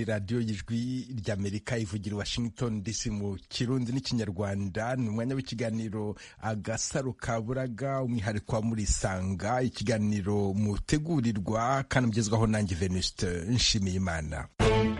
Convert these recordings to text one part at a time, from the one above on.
radiyo y'ijwi ry'Amerika ivugira Washington DC mu Kirundi n'Ikinyarwanda. Ni umwanya w'ikiganiro Agasaro Kaburaga, umwihariko wa Murisanga, ikiganiro mutegurirwa kandi mugezwaho nanjye Venuste Nshimiyimana.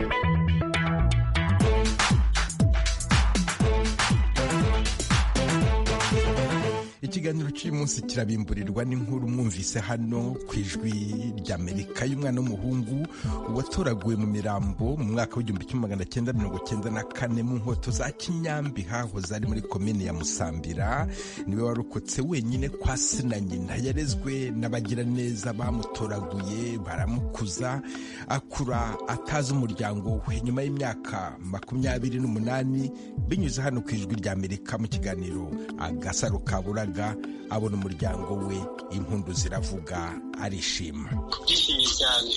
Ikiganiro cy'uyu munsi kirabimburirwa n'inkuru mwumvise hano ku ijwi ry'Amerika y'umwana w'umuhungu watoraguwe mu mirambo mu mwaka w'1994 mu nkoto za Kinyambi hahoze ari muri komine ya Musambira. Niwe warokotse wenyine kwa se na nyina. Yarezwe n'abagiraneza bamutoraguye baramukuza akura atazi umuryango we. Nyuma y'imyaka 28 binyuze hano ku ijwi ry'Amerika mu kiganiro Agasaro Kaburaga abona umuryango we, impundu ziravuga, arishima. Yishimye cyane.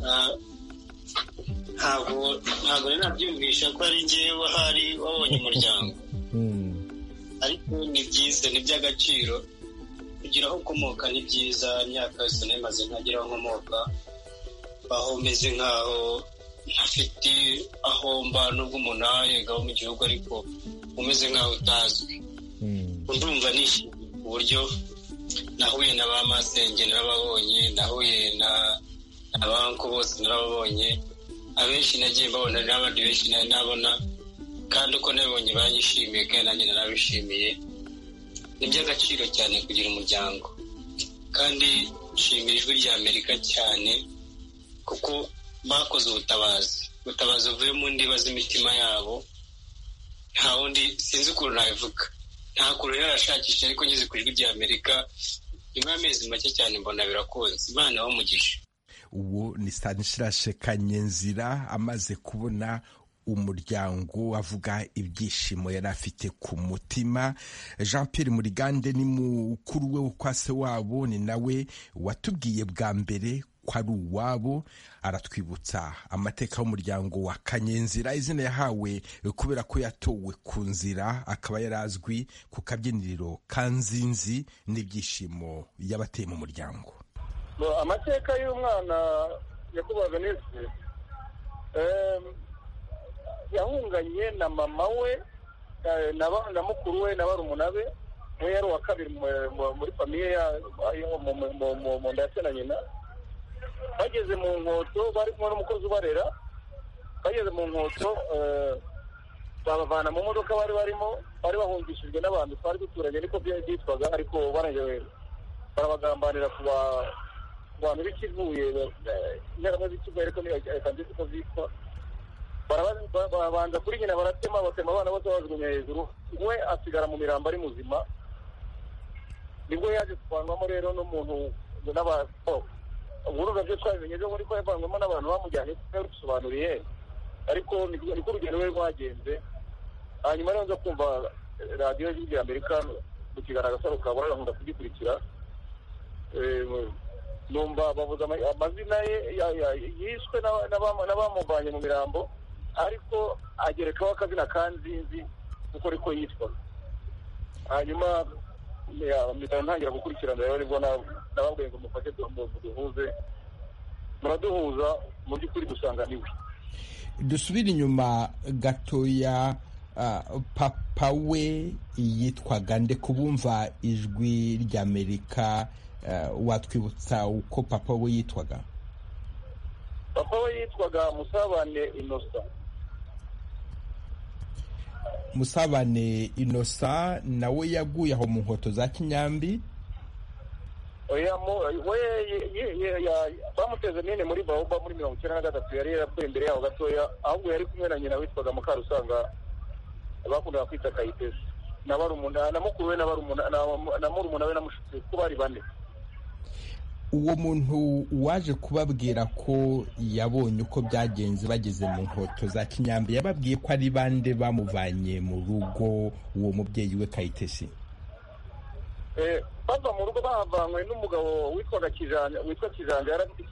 Ntabwo nabyumvisha ko ari njyewe hari wabonye umuryango. Ariko ni byiza, ni by'agaciro kugira aho ukomoka. Ni byiza, imyaka yose nemaze ntagira aho nkomoka, aho meze nkaho ntafite aho mba, nubwo umuntu ayegaho mu gihugu ariko umeze nkaho utazwi. Ndumva nishimye ku buryo nahuye na ba masenge narababonye, nahuye na banko bose narababonye, abenshi nagiye mbabona n'abandi benshi nabona, kandi uko nabibonye banyishimiye kandi nanjye narabishimiye. Ni by'agaciro cyane kugira umuryango, kandi nshimira ijwi ry'Amerika cyane kuko bakoze ubutabazi buvuye mu ndiba z'imitima yabo. Nta wundi sinzi ukuntu nabivuga, nta kuntu yarashakisha, ariko ngeze ku ijwi ry'Amerika nyuma y'amezi make cyane mbona birakunze. Imana y'umugisha. Uwo ni Stanislas Kanyenzira amaze kubona umuryango, avuga ibyishimo yari afite ku mutima. Jean Pierre Murigande ni mukuru we kwa se wabo, ni nawe watubwiye bwa mbere ko ari uwabo. Aratwibutsa amateka y'umuryango wa Kanyenzira, izina yahawe kubera ko yatowe ku nzira, akaba yarazwi ku kabyiniriro Kanzinzi, n'ibyishimo y'abateye mu muryango. Amateka y'umwana yakubaga nese yahunganye na mama we na mukuru we na barumuna be. We yari uwa kabiri muri famiye mu nda ya se na nyina. Bageze mu nkoto, bari kumwe n'umukozi ubarera. Bageze mu nkoto babavana mu modoka bari barimo, bari bahungishijwe n'abantu twari duturanye, niko byitwaga, ariko barangije barabagambanira ku bantu b'ikivuye inyaramwe z'ikivuye, ariko niyo ko zitwa. Barabanza kuri nyina batema abana bose bajugunya hejuru, we asigara mu mirambo ari muzima. Nibwo yaje kuvanwamo rero n'umuntu uburuga byo twabimenye byo muri ko yavangwamo n'abantu bamujyanye kubisobanuriye, ariko niko urugendo rwe rwagenze. Hanyuma rero nza kumva radiyo y'Amerika mu kiganiro Agasaro Kaburaga, nkunda kugikurikira. Numva bavuze amazina ye yishwe n'abamuvanye mu mirambo, ariko agerekaho akazina Kanzinzi kuko ariko yitwa. Hanyuma ntangira gukurikirana rero, nibwo nababwiye ngo mufate duhuze, muraduhuza, mu by'ukuri dusanga niwe. Dusubire inyuma gatoya. Papa we yitwaga nde? Kubumva ijwi ry'Amerika, watwibutsa uko papa we yitwaga? Papa we yitwaga Musabane Innocent. Musabane Innocent nawe yaguye aho mu nkoto za Kinyambi. Bamuteze mine muri Baoba muri 1993. Yari yarapfuye imbere yaho gatoya, ahubwo yari kumwe na nyina witwaga Mukarusanga, bakundaga kwita Kayitesi, na barumuna na mukuru we na murumuna we na mushiki, ko bari bane. Uwo muntu waje kubabwira ko yabonye uko byagenze bageze mu nkoto za Kinyambi, yababwiye ko ari bande bamuvanye mu rugo uwo mubyeyi we Kayitesi? Bava mu rugo bahavanywe n'umugabo witwa Kijanja, yari afite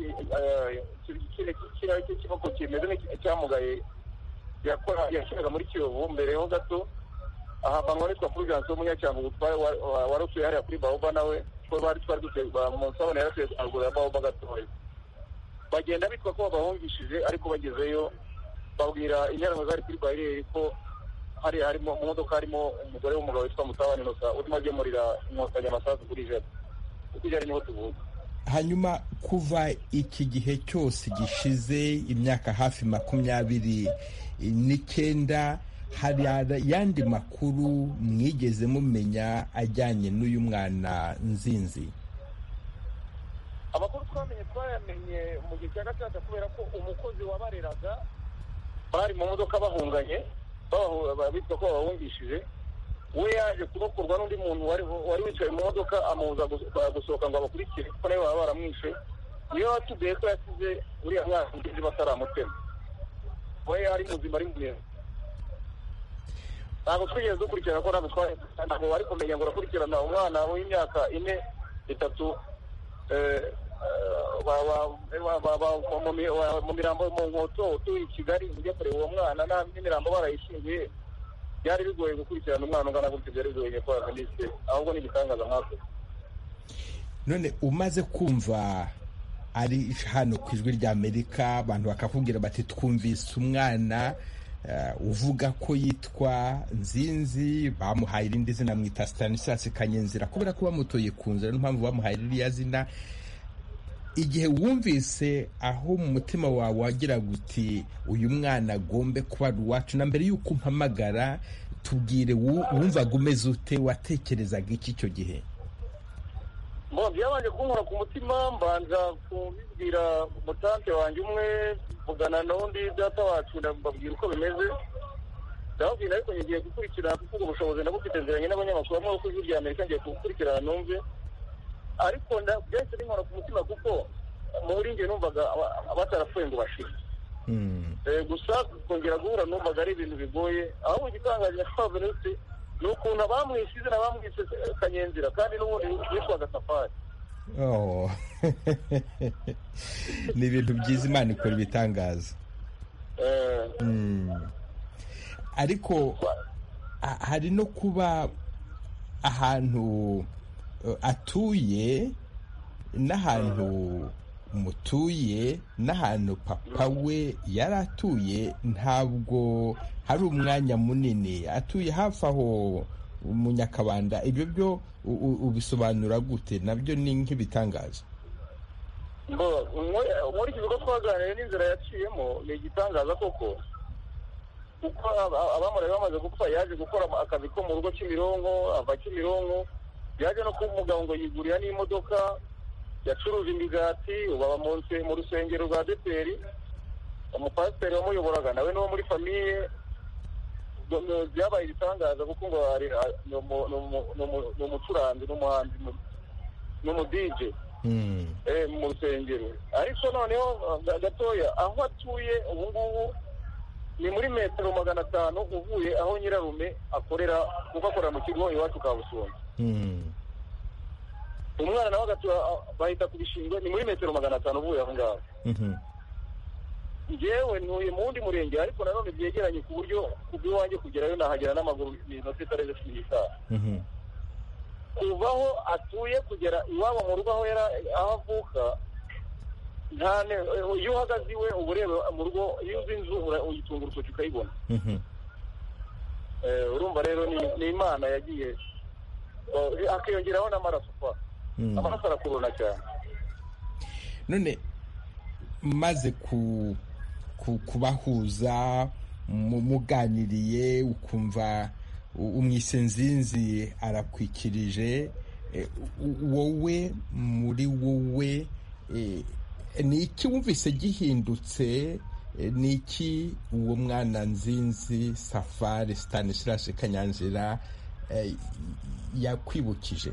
ikiboko kimeze nk'icyamugaye, yashyiraga muri Kiyovu mbere ho gato. Ahavanywe n'itwa Fulgence w'umunyacyangugu warutuye hariya kuri Baoba, nawe ko twari duteye Musabane yaratuye agura Baoba gatoya. Bagenda bitwa ko babahungishije, ariko bagezeyo babwira interahamwe zari kuri bariyeri ko harimo mu modoka harimo umugore w'umugabo witwa Mutabani Innocent urimo agemurira inkotanyi amasasu kuri jeta kuko ijari niho tuvuga. Hanyuma kuva iki gihe cyose gishize imyaka hafi 29, hari yandi makuru mwigeze mumenya ajyanye n'uyu mwana Nzinzi? Amakuru twayamenye mu gihe cya gatatu kubera ko umukozi wabareraga bari mu modoka bahunganye bitwa ko babahungishije, we yaje kurokorwa n'undi muntu wari wicaye mu modoka amubuza gusohoka ngo abakurikire kuko nawe baba baramwishe. Niyo watubwiye ko yasize uriya mwana Nzinzi bataramutema, we yari muzima ari mwiza. Ntabwo twigeze dukurikirana ko ntabwo bari kumenya ngo urakurikirana umwana w'imyaka 4, 3 mu mirambo mu Nkoto utuye i Kigali ujya kureba uwo mwana n'imirambo barayishingiye. Byari bigoye gukurikirana umwana ungana gutyo, byari bigoye kwa Minisitiri, ahubwo ni igitangaza nkako. None umaze kumva ari hano ku Ijwi ry'Amerika abantu bakakubwira bati twumvise umwana uvuga ko yitwa Nzinzi, bamuhaye irindi zina mwita Stanislas Kanyenzira kubera ko bamutoye ku nzira, n'impamvu bamuhaye iriya zina. Igihe wumvise aho mu mutima wawe wagira guti uyu mwana agombe kuba uwacu, na mbere y'uko umpamagara tubwire wumvaga umeze ute, watekerezaga iki icyo gihe? Byabanje kunkora ku mutima, mbanza kubibwira umutante wanjye umwe, mvugana n'undi data wacu ndababwira uko bimeze, ndababwira ariko ngiye gukurikirana kuko ubushobozi ndabufite nziranye n'abanyamakuru bamwe bo ku Ijwi ry'Amerika, ngiye gukurikirana numve. Ariko byahise binkora ku mutima kuko muri njye numvaga batarapfuye ngo bashire. Gusa kongera guhura numvaga ari ibintu bigoye, aho igitangaje cy'abantu ni ukuntu abamwishize n'abamwise Kanyenzira kandi n'ubundi yitwaga Safari. Ni ibintu byiza, Imana ikora ibitangaza. Ariko hari no kuba ahantu atuye n'ahantu mutuye n'ahantu papa we yari atuye ntabwo hari umwanya munini, atuye hafi aho mu Nyakabanda. Ibyo byo ubisobanura gute? Nabyo ni nk'ibitangaza. Muri iki bigo twaganiriye n'inzira yaciyemo ni igitangaza koko, kuko abamureba bamaze gupfa yaje gukora akazi ko mu rugo Kimironko, ava Kimironko yaje no kuba umugabo ngo yigurira n'imodoka, yacuruza imigati, uba mu rusengero rwa Deperi, umupasiteri wamuyoboraga nawe no muri famiye. Byabaye ibitangaza kuko ngo ni umucuranzi n'umuhanzi n'umudije mu rusengero. Ariko noneho gatoya aho atuye ubu ngubu ni muri metero 500 uvuye aho nyirarume akorera, kuko akorera mu kigo iwacu Kabusumba. Umwana nawe agatura bahita ku Bishingwe, ni muri metero 500 uvuye aho ngaho. Njyewe ntuye mu wundi murenge, ariko nanone byegeranye ku buryo kubw'iwanjye kugerayo nahagera n'amaguru iminota itarenze 10. Kuva aho atuye kugera iwabo mu rugo aho avuka, iyo uhagaze iwe uba ureba mu rugo, iyo uzi inzu uyitunga urutoki ukayibona. Urumva rero ni Imana yagiye akiyongeraho n'amaraso kwa amaraso arakuruna cyane. None maze kubahuza muganiriye ukumva umwise Nzinzi arakwikirije, wowe muri wowe ni iki wumvise gihindutse? Ni iki uwo mwana Nzinzi Safari Stanislas Kanyenzira yakwibukije?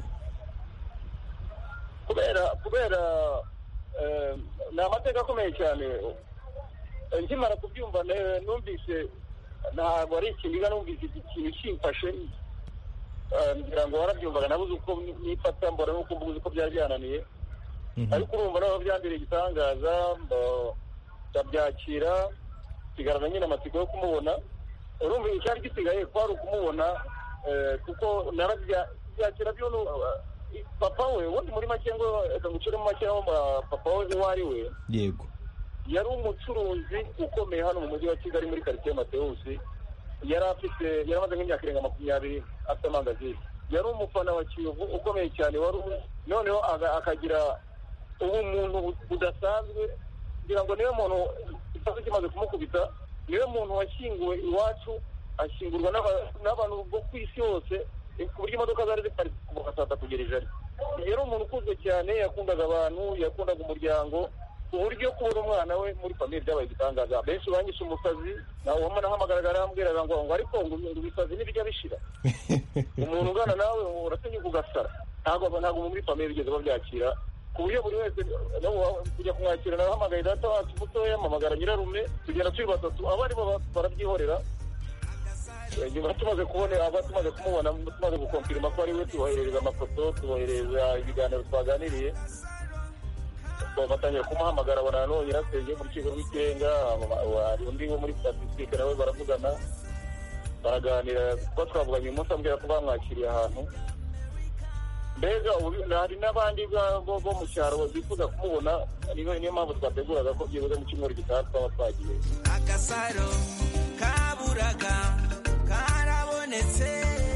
kubera ni amateka akomeye cyane. Nkimara kubyumva numvise ntabwo ari ikiniga, numvise ikintu kimfashe, ngira ngo warabyumvaga, nabuze uko nifata, mbona nuko mbuze uko byari byananiye. Ariko urumva naho byambere igitangaza, ndabyakira, sigarana nyine amatsiko yo kumubona. Urumva icyari gisigaye kwari ukumubona, kuko narabyakira byo papa we, ubundi muri make ngo reka ngucire mu make aho papa we wari we. Yego. yari umucuruzi ukomeye hano mu mujyi wa Kigali muri quartier Matewusi. Yari amaze nk'imyaka irenga 20 afite amangazini. Yari umufana wa Kiyovu ukomeye cyane, noneho akagira ubumuntu budasanzwe, kugira ngo niwe muntu ikibazo kimaze kumukubita, niwe muntu washyinguwe iwacu, ashyingurwa n'abantu bo ku isi hose, ku buryo imodoka zari ziparitse kuva saa 3 kugera ijoro. Yari umuntu ukuzwe cyane, yakundaga abantu, yakundaga umuryango, ku buryo kubona umwana we muri famille byabaye igitangaza. Benshi banyishe umusazi, nawe nahamagaraga arambwiraga ngo ariko ngo ibisazi n'ibijya bishira. Umuntu ungana nawe urasenyuka ugasara. Ntabwo muri famille bigeze babyakira, ku buryo buri wese kujya kumwakira nahamagaye data wacu mutoya, mpamagara nyirarume, tugenda turi batatu, abari barabyihorera. Nyuma tumaze kumubona, tumaze gukonfirima ko ari we, tuboherereza amafoto, tuboherereza ibiganiro twaganiriye, batangira kumuhamagara, abona none nyirasenge mu rukiko rw'ikirenga, hari undi wo muri statistique nawe baravugana, baraganira, kuko twavuganye umunsi ambwira ko bamwakiriye ahantu. Mbega hari n'abandi bo mu cyaro bifuza kumubona, niyo mpamvu twateguraga ko byibuze mu cyumweru gitaha twaba twagiye. Agasaro kaburaga karabonetse,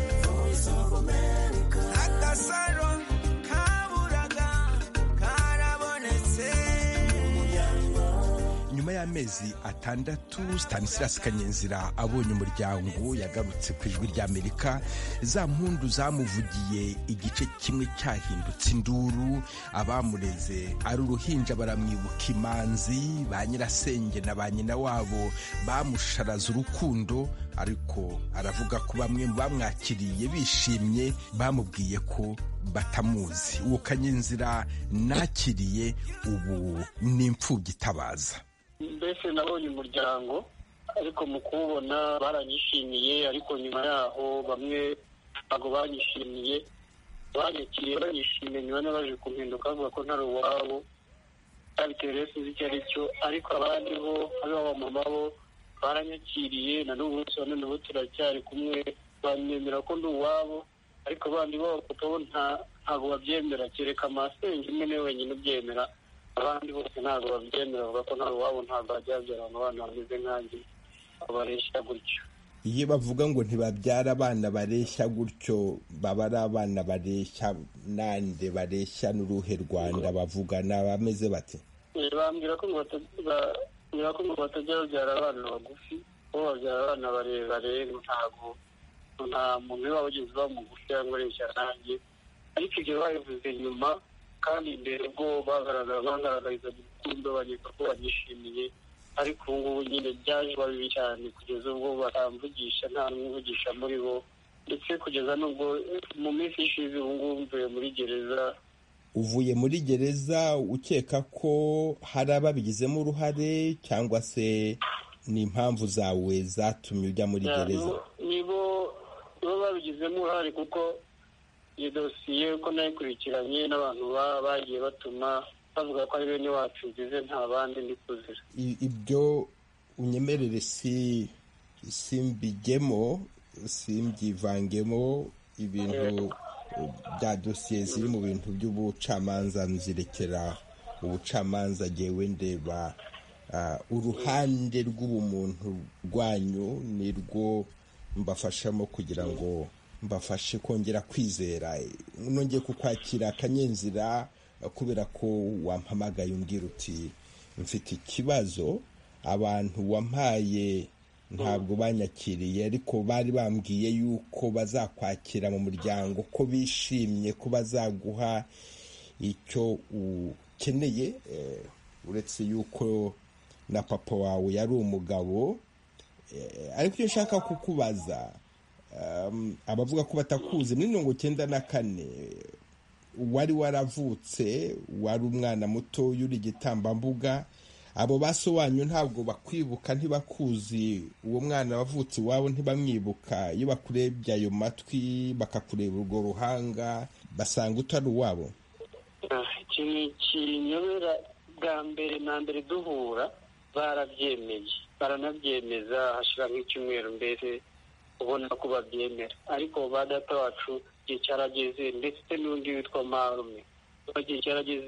agasaro kaburaga karabonetse. Nyuma y'amezi 6 Stanislas Kanyenzira abonye umuryango, yagarutse ku Ijwi ry'Amerika. Za mpundu zamuvugiye igice kimwe cyahindutse induru, abamureze ari uruhinja baramwibuka imanzi, ba nyirasenge na ba nyina wabo bamusharaza urukundo, ariko aravuga ko bamwe mu bamwakiriye bishimye bamubwiye ko batamuzi. Uwo Kanyenzira nakiriye ubu ni imfubyi itabaza. Mbese nabonye umuryango, ariko mu kuwubona baranyishimiye, ariko nyuma yaho bamwe ntabwo banyishimiye, banyakiriye banyishimiye, nyuma n'abaje kumpinduka bavuga ko ntari uwabo, bitewe rero sinzi icyo ari cyo, ariko abandi bo abamama bo baranyakiriye, na n'ubu turacyari kumwe, banyemera ko ndi uwabo, ariko abandi bo ntabwo babyemera, kereka masenge imwe niwe wenyine ubyemera, abandi bose ntabwo babyemera, bavuga ko ntari uwabo, ntabwo bajyabyara abana bameze nkanjye bareshya gutyo. Iyo bavuga ngo ntibabyara abana bareshya gutyo, baba ari abana bareshya nande, bareshya n'uruhe Rwanda bavugana bameze bate? Bambwira ko ngo batajya babyara abana bagufi, bo babyara abana barebare, nta muntu waba ugeze uba mugufi cyangwa areshya nanjye, ariko ibyo babivuze nyuma, kandi imbere bwo bagaragariza urukundo, banyeka ko banyishimiye, ariko ubu ngubu nyine byaje bibi cyane, kugeza ubwo batamvugisha, nta n'umvugisha muri bo, ndetse kugeza n'ubwo mu minsi ishize ubu ngubu mvuye muri gereza. Uvuye muri gereza ukeka ko hari ababigizemo uruhare, cyangwa se ni impamvu zawe zatumye ujya muri gereza? Nibo babigizemo uruhare, kuko iyo dosiye ko nayikurikiranye n'abantu bagiye batuma bavuga ko ari bene wacu nzize, nta bandi ndi kuzira. Ibyo unyemerere simbigemo, simbyivangemo, ibintu bya dosiye ziri mu bintu by'ubucamanza nzirekera ubucamanza, jyewe ndeba uruhande rw'ubumuntu rwanyu, nirwo mbafashamo kugira ngo mbafashe kongera kwizera. Nongeye kukwakira Kanyenzira kubera ko wampamagaye umbwira uti mfite ikibazo, abantu wampaye ntabwo banyakiriye, ariko bari bambwiye yuko bazakwakira mu muryango, ko bishimye ko bazaguha icyo ukeneye, uretse yuko na papa wawe yari umugabo. Ariko icyo nshaka kukubaza, abavuga ko batakuzi muri 1994 wari waravutse, wari umwana muto uri igitambambuga, abo baso wanyu ntabwo bakwibuka, ntibakuzi, uwo mwana wavutse iwabo ntibamwibuka, iyo bakurebye ayo matwi bakakureba urwo ruhanga basanga utari uwabo? Ikintu kinyobera, bwa mbere na mbere duhura barabyemeye, baranabyemeza, hashira nk'icyumweru mbere ubona ko babyemera, ariko ba data wacu igihe cyarageze, ndetse n'undi witwa Marume, igihe cyarageze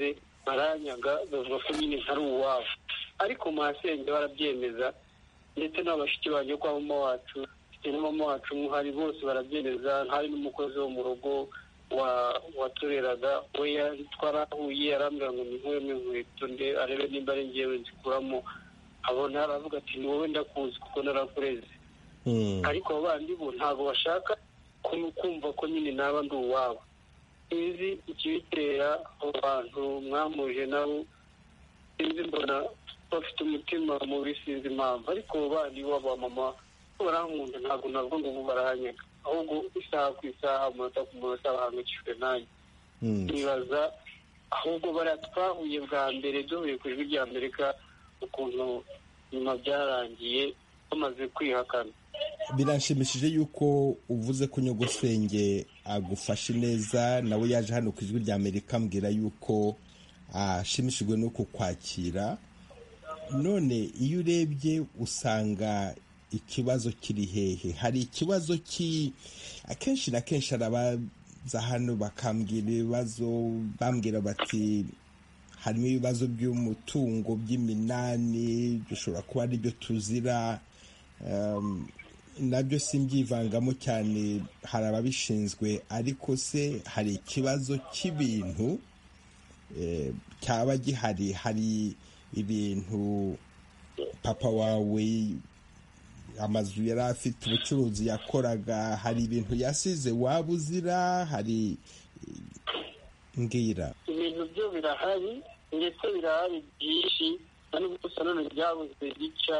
baranyaga bavuga ko nyine ntari uwabo, ariko masenge barabyemeza, ndetse n'abashiki banjye kwa mama wacu, mfite na mama wacu nk'uhari, bose barabyemeza. hari n'umukozi wo mu rugo watureraga we twarahuye, arambwira ngo ninkuremo inkweto arebe nimba ari njyewe nzikuramo, abona aravuga ati ni wowe ndakuzi kuko narakureze. ariko abo bandi bo ntabwo bashaka kumva ko nyine naba ndi uwabo. sinzi ikibitera abo bantu mwamuje nabo, sinzi, mbona bafite umutima mubi, sinzi impamvu. ariko abo bandi baba mama barankunda, ntabwo nabwo ngo baranyaga, ahubwo isaha ku isaha, umunota ku munota bahangayikishijwe nanjye. nibaza ahubwo bariya twahuye bwa mbere duhuye ku ijwi rya Amerika, ukuntu nyuma byarangiye bamaze kwihakana. Biranshimishije yuko uvuze ko nyogosenge agufashe neza, nawe yaje hano ku ijwi rya Amerika ambwira yuko ashimishijwe no kukwakira. none iyo urebye usanga ikibazo kiri hehe? hari ikibazo akenshi na kenshi arabaza hano bakambwira ibibazo, bambwira bati harimo ibibazo by'umutungo, by'iminani, bishobora kuba ari byo tuzira, nabyo simbyivangamo cyane, hari ababishinzwe. ariko se hari ikibazo cy'ibintu cyaba gihari? hari ibintu papa wawe, amazu yari afite, ubucuruzi yakoraga, hari ibintu yasize waba uzira? hari mbwira. ibintu byo birahari, ndetse birahari byinshi, nubwo gusa none byabuze gica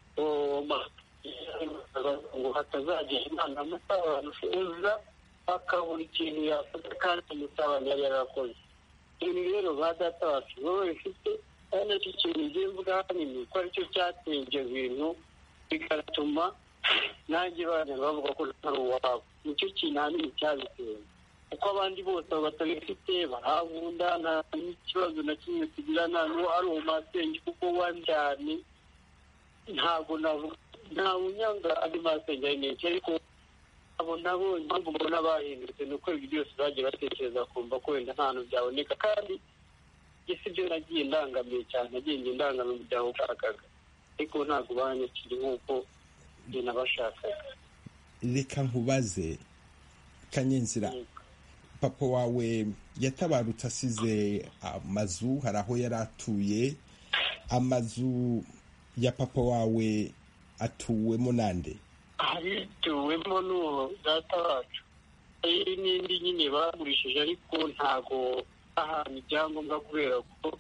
ngo hatazagira imana amusabana uza akabura ikintu yafata kandi umusabana yari yarakoze. ibi rero ba data bacu baba bifite, ari nacyo kintu ngiye mvuga hanini ko aricyo cyateye ibyo bintu, bigatuma nanjye bajya bavuga ko ntari uwabo. nicyo kintu hanini cyabiteye, kuko abandi bose batabifite barankunda, nta n'ikibazo na kimwe tugira, nta n'uwo ari uwo masenge kuko wanjyane, ntabwo navuga nta unyanga andi masenge ari menshi. ariko abo nabo impamvu mbona bahindutse ni uko ibyo byose bagiye batekereza kumva ko wenda nta hantu byaboneka, kandi isi byo nagiye ndangamiye cyane, nagiye ndangamiye umuryango ushakaga, ariko ntabwo banyakiri nk'uko njye nabashakaga. reka nkubaze Kanyenzira, papa wawe yatabarutse asize amazu, hari aho yari atuye. amazu ya papa wawe atuwemo nande? harituwemo n'uwo data wacu, hari n'indi nyine bagurishije, ariko ntago ahantu ibyangombwa kubera ko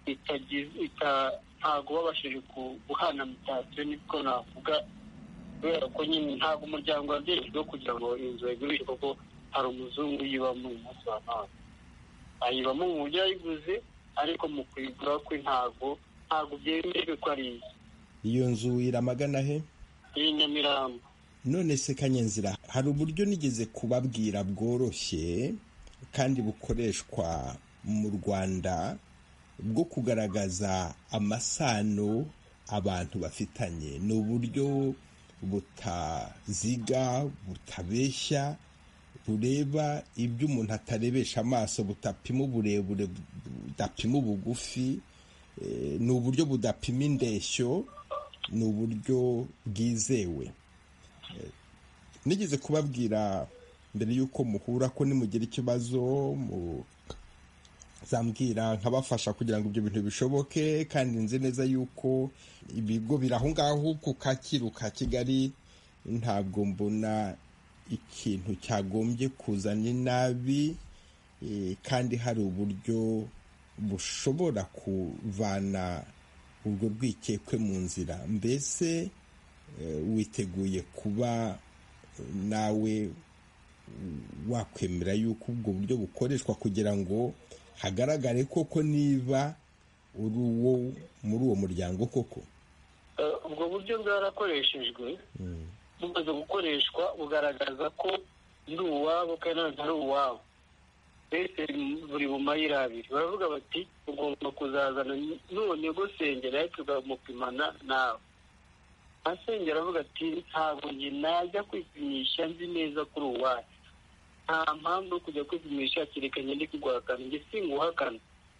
ntago babashije guhana mitasiyo, niko navuga, kubera ko nyine ntabwo umuryango wabyejejwe kugira ngo inzu bayigurishe, kuko hari umuzungu uyibamo uyu munsi wa none, ayibamo mu buryo yayiguze, ariko mu kuyigura kwe ntabwo byemewe ko ari iyo nzu iramagana he? iyi Nyamirambo. none se Kanyenzira, hari uburyo nigeze kubabwira bworoshye kandi bukoreshwa mu Rwanda bwo kugaragaza amasano abantu bafitanye. ni uburyo butaziga, butabeshya, bureba ibyo umuntu atarebesha amaso, budapima uburebure, budapima ubugufi, ni uburyo budapima indeshyo, ni uburyo bwizewe. nigeze kubabwira mbere y'uko muhura ko nimugira ikibazo muzambwira nkabafasha kugira ngo ibyo bintu bishoboke, kandi nzi neza y'uko ibigo biri aho ngaho ku Kacyiru ka Kigali, ntabwo mbona ikintu cyagombye kuzana inabi, kandi hari uburyo bushobora kuvana urwo rwikekwe mu nzira. mbese witeguye kuba nawe wakwemera yuko ubwo buryo bukoreshwa kugira ngo hagaragare koko niba uri uwo muri uwo muryango koko? ubwo buryo bwarakoreshejwe, bumaze gukoreshwa bugaragaza ko ndi uwabo kandi ntari uwabo. mbese buri mu mayira abiri baravuga bati ugomba kuzazana none gusengera, ariko tukamupimana nawe. asengera aravuga ati ntabwo njye najya kwipimisha nzi neza kuri uwacu, nta mpamvu yo kujya kwipimisha kereka njye ndi kuguhakana, njye singuhakana.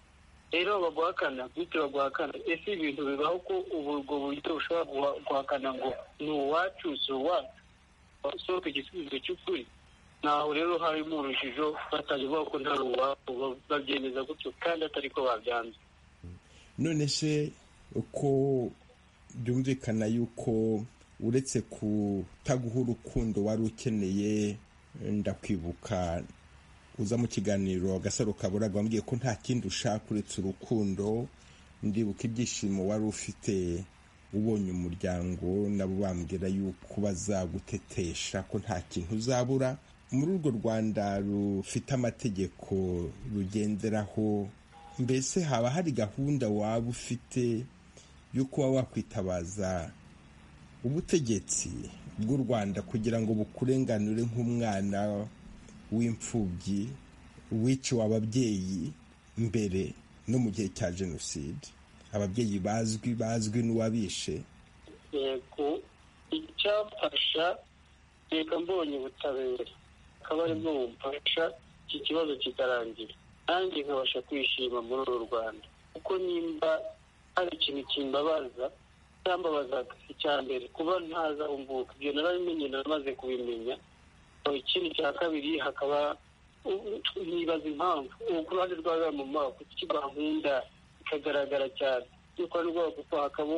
rero baguhakana bwite baguhakana ese ibintu bibaho ko ubwo buryo ushobora guhakana ngo ni uwacu si uwacu usohoka igisubizo cy'ukuri naho rero harimo urujijo batangiye ko nta uwabo babyemeza gutyo kandi atari ko babyanze. None se uko byumvikana yuko uretse kutaguha urukundo wari ukeneye, ndakwibuka uza mu kiganiro Agasaro Kaburaga wambwiye ko nta kindi ushaka uretse urukundo, ndibuka ibyishimo wari ufite ubonye umuryango nabo bambwira yuko bazagutetesha ko nta kintu uzabura. Muri urwo Rwanda rufite amategeko rugenderaho, mbese haba hari gahunda waba ufite yo kuba wakwitabaza ubutegetsi bw'u Rwanda kugira ngo bukurenganure nk'umwana w'imfubyi wiciwe ababyeyi mbere no mu gihe cya jenoside, ababyeyi bazwi n'uwabishe? Yego, icyafasha reka mbonye ubutabera akaba aribwo bumfasha iki kibazo kikarangira, nanjye nkabasha kwishima muri uru Rwanda, kuko nimba hari ikintu kimbabaza cyambabazaga icya mbere kuba ntaza umvuka, ibyo narabimenye namaze kubimenya. Ikindi cya kabiri hakaba nibaza impamvu ku ruhande rwa mama kuki bankunda bikagaragara cyane yuko ari rwego kuko hakaba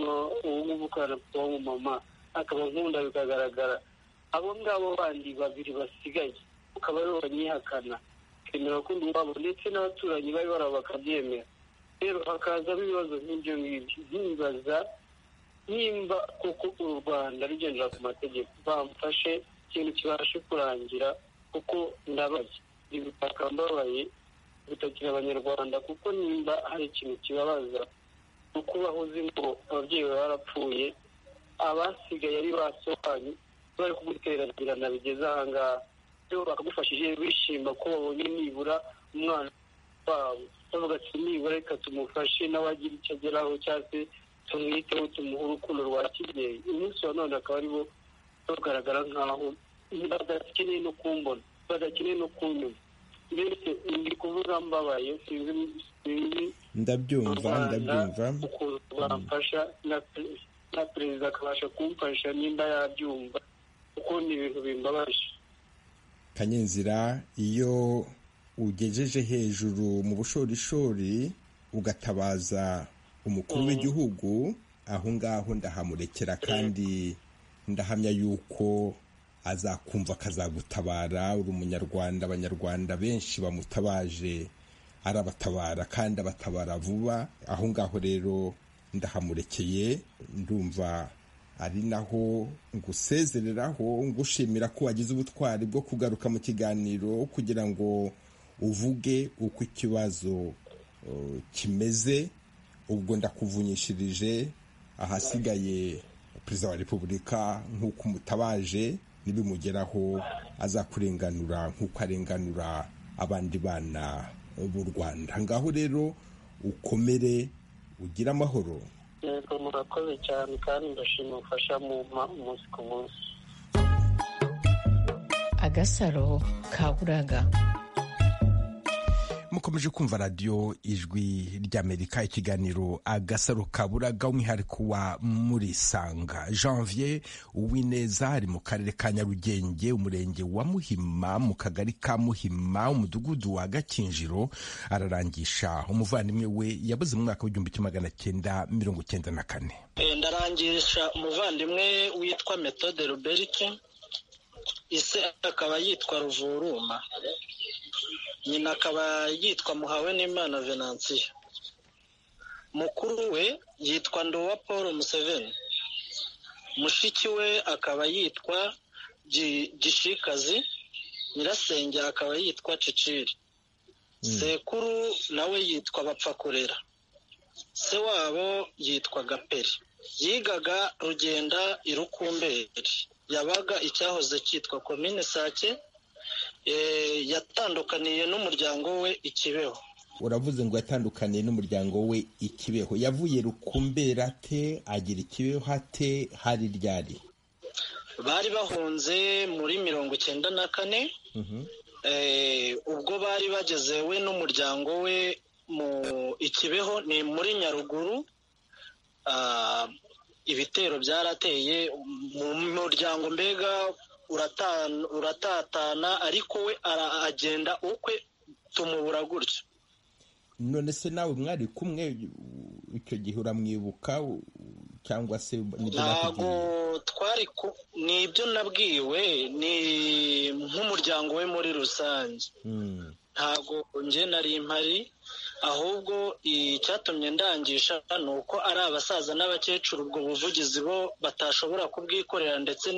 ubu kana kuba mama akaba nkunda bikagaragara, abo ngabo bandi babiri basigaye ukaba aribo banyihakana kemera ko ndi wabo ndetse n'abaturanyi bari baraba bakabyemera. Rero hakazamo ibibazo nk'ibyo ngibyo, nkibaza nimba koko u Rwanda rugendera ku mategeko bamfashe ikintu kibashe kurangira, kuko ndabaye ibitaka mbabaye bitakira abanyarwanda, kuko nimba hari ikintu kibabaza uko bahoze ngo ababyeyi barapfuye, abasigaye ari basohanye bari kumuteragirana bigeze ahangaha, rero bakagufashije bishima ko babonye nibura umwana wabo, bavuga ati nibura reka tumufashe nawe agira icyo ageraho cyangwa se tumwiteho tumuhe urukundo rwa kibyeyi. Umunsi wa none akaba aribo bagaragara nk'aho badakeneye no kumbona, badakeneye no kunyuma, mbese ndi kuvuga mbabaye, sinzi ndabyumva ukuntu bamfasha na perezida akabasha kumfasha nimba yabyumva, kuko ni ibintu bimbabaje. Kanyenzira, iyo ugejeje hejuru mu bushorishori ugatabaza umukuru w'igihugu, aho ngaho ndahamurekera kandi ndahamya yuko azakumva akazagutabara. Uri umunyarwanda, abanyarwanda benshi bamutabaje arabatabara kandi abatabara vuba. Aho ngaho rero ndahamurekeye, ndumva ari naho ngusezereraho ngushimira ko wagize ubutwari bwo kugaruka mu kiganiro kugira ngo uvuge uko ikibazo kimeze. Ubwo ndakuvunyishirije, ahasigaye Perezida wa Repubulika nk'uko umutabaje nibimugeraho azakurenganura nk'uko arenganura abandi bana b'u Rwanda. Ngaho rero ukomere, ugire amahoro. Yego, murakoze cyane kandi ndashima umufasha mu umunsi ku munsi. Agasaro Kaburaga. Mukomeje kumva radiyo Ijwi ry'Amerika, ikiganiro Agasaro Kaburaga, umwihariko wa Murisanga. Janvier Uwineza ari mu karere ka Nyarugenge, umurenge wa Muhima, mu kagari ka Muhima, umudugudu wa Gakinjiro, ararangisha umuvandimwe we yabuze mu mwaka w'1994. Ndarangisha umuvandimwe witwa Methode Robert, ise akaba yitwa Ruvuruma, nyina akaba yitwa Muhawenimana Venansiya, mukuru we yitwa Ndowa Paul Museveni, mushiki we akaba yitwa Gishikazi, nyirasenge akaba yitwa Ciciri, sekuru nawe yitwa Bapfakurera, se wabo yitwa Gaperi. Yigaga Rugenda i Rukumberi, yabaga icyahoze cyitwa Komine Sake. Yatandukaniye n'umuryango we i Kibeho. Uravuze ngo yatandukaniye n'umuryango we i Kibeho, yavuye Rukumberi ate agira Kibeho ate, hari ryari? Bari bahunze muri 1994. Ubwo bari bageze we n'umuryango we mu Ikibeho ni muri Nyaruguru. Ibitero byarateye mu muryango, mbega uratatana, ariko we aragenda ukwe, tumubura gutyo. none se nawe mwari kumwe icyo gihe uramwibuka cyangwa se ntabwo twari nibyo nabwiwe, ni nk'umuryango we muri rusange. ntabwo njye nari mpari, ahubwo icyatumye ndangisha ni uko ari abasaza n'abakecuru ubwo buvugizi bo batashobora kubwikorera, ndetse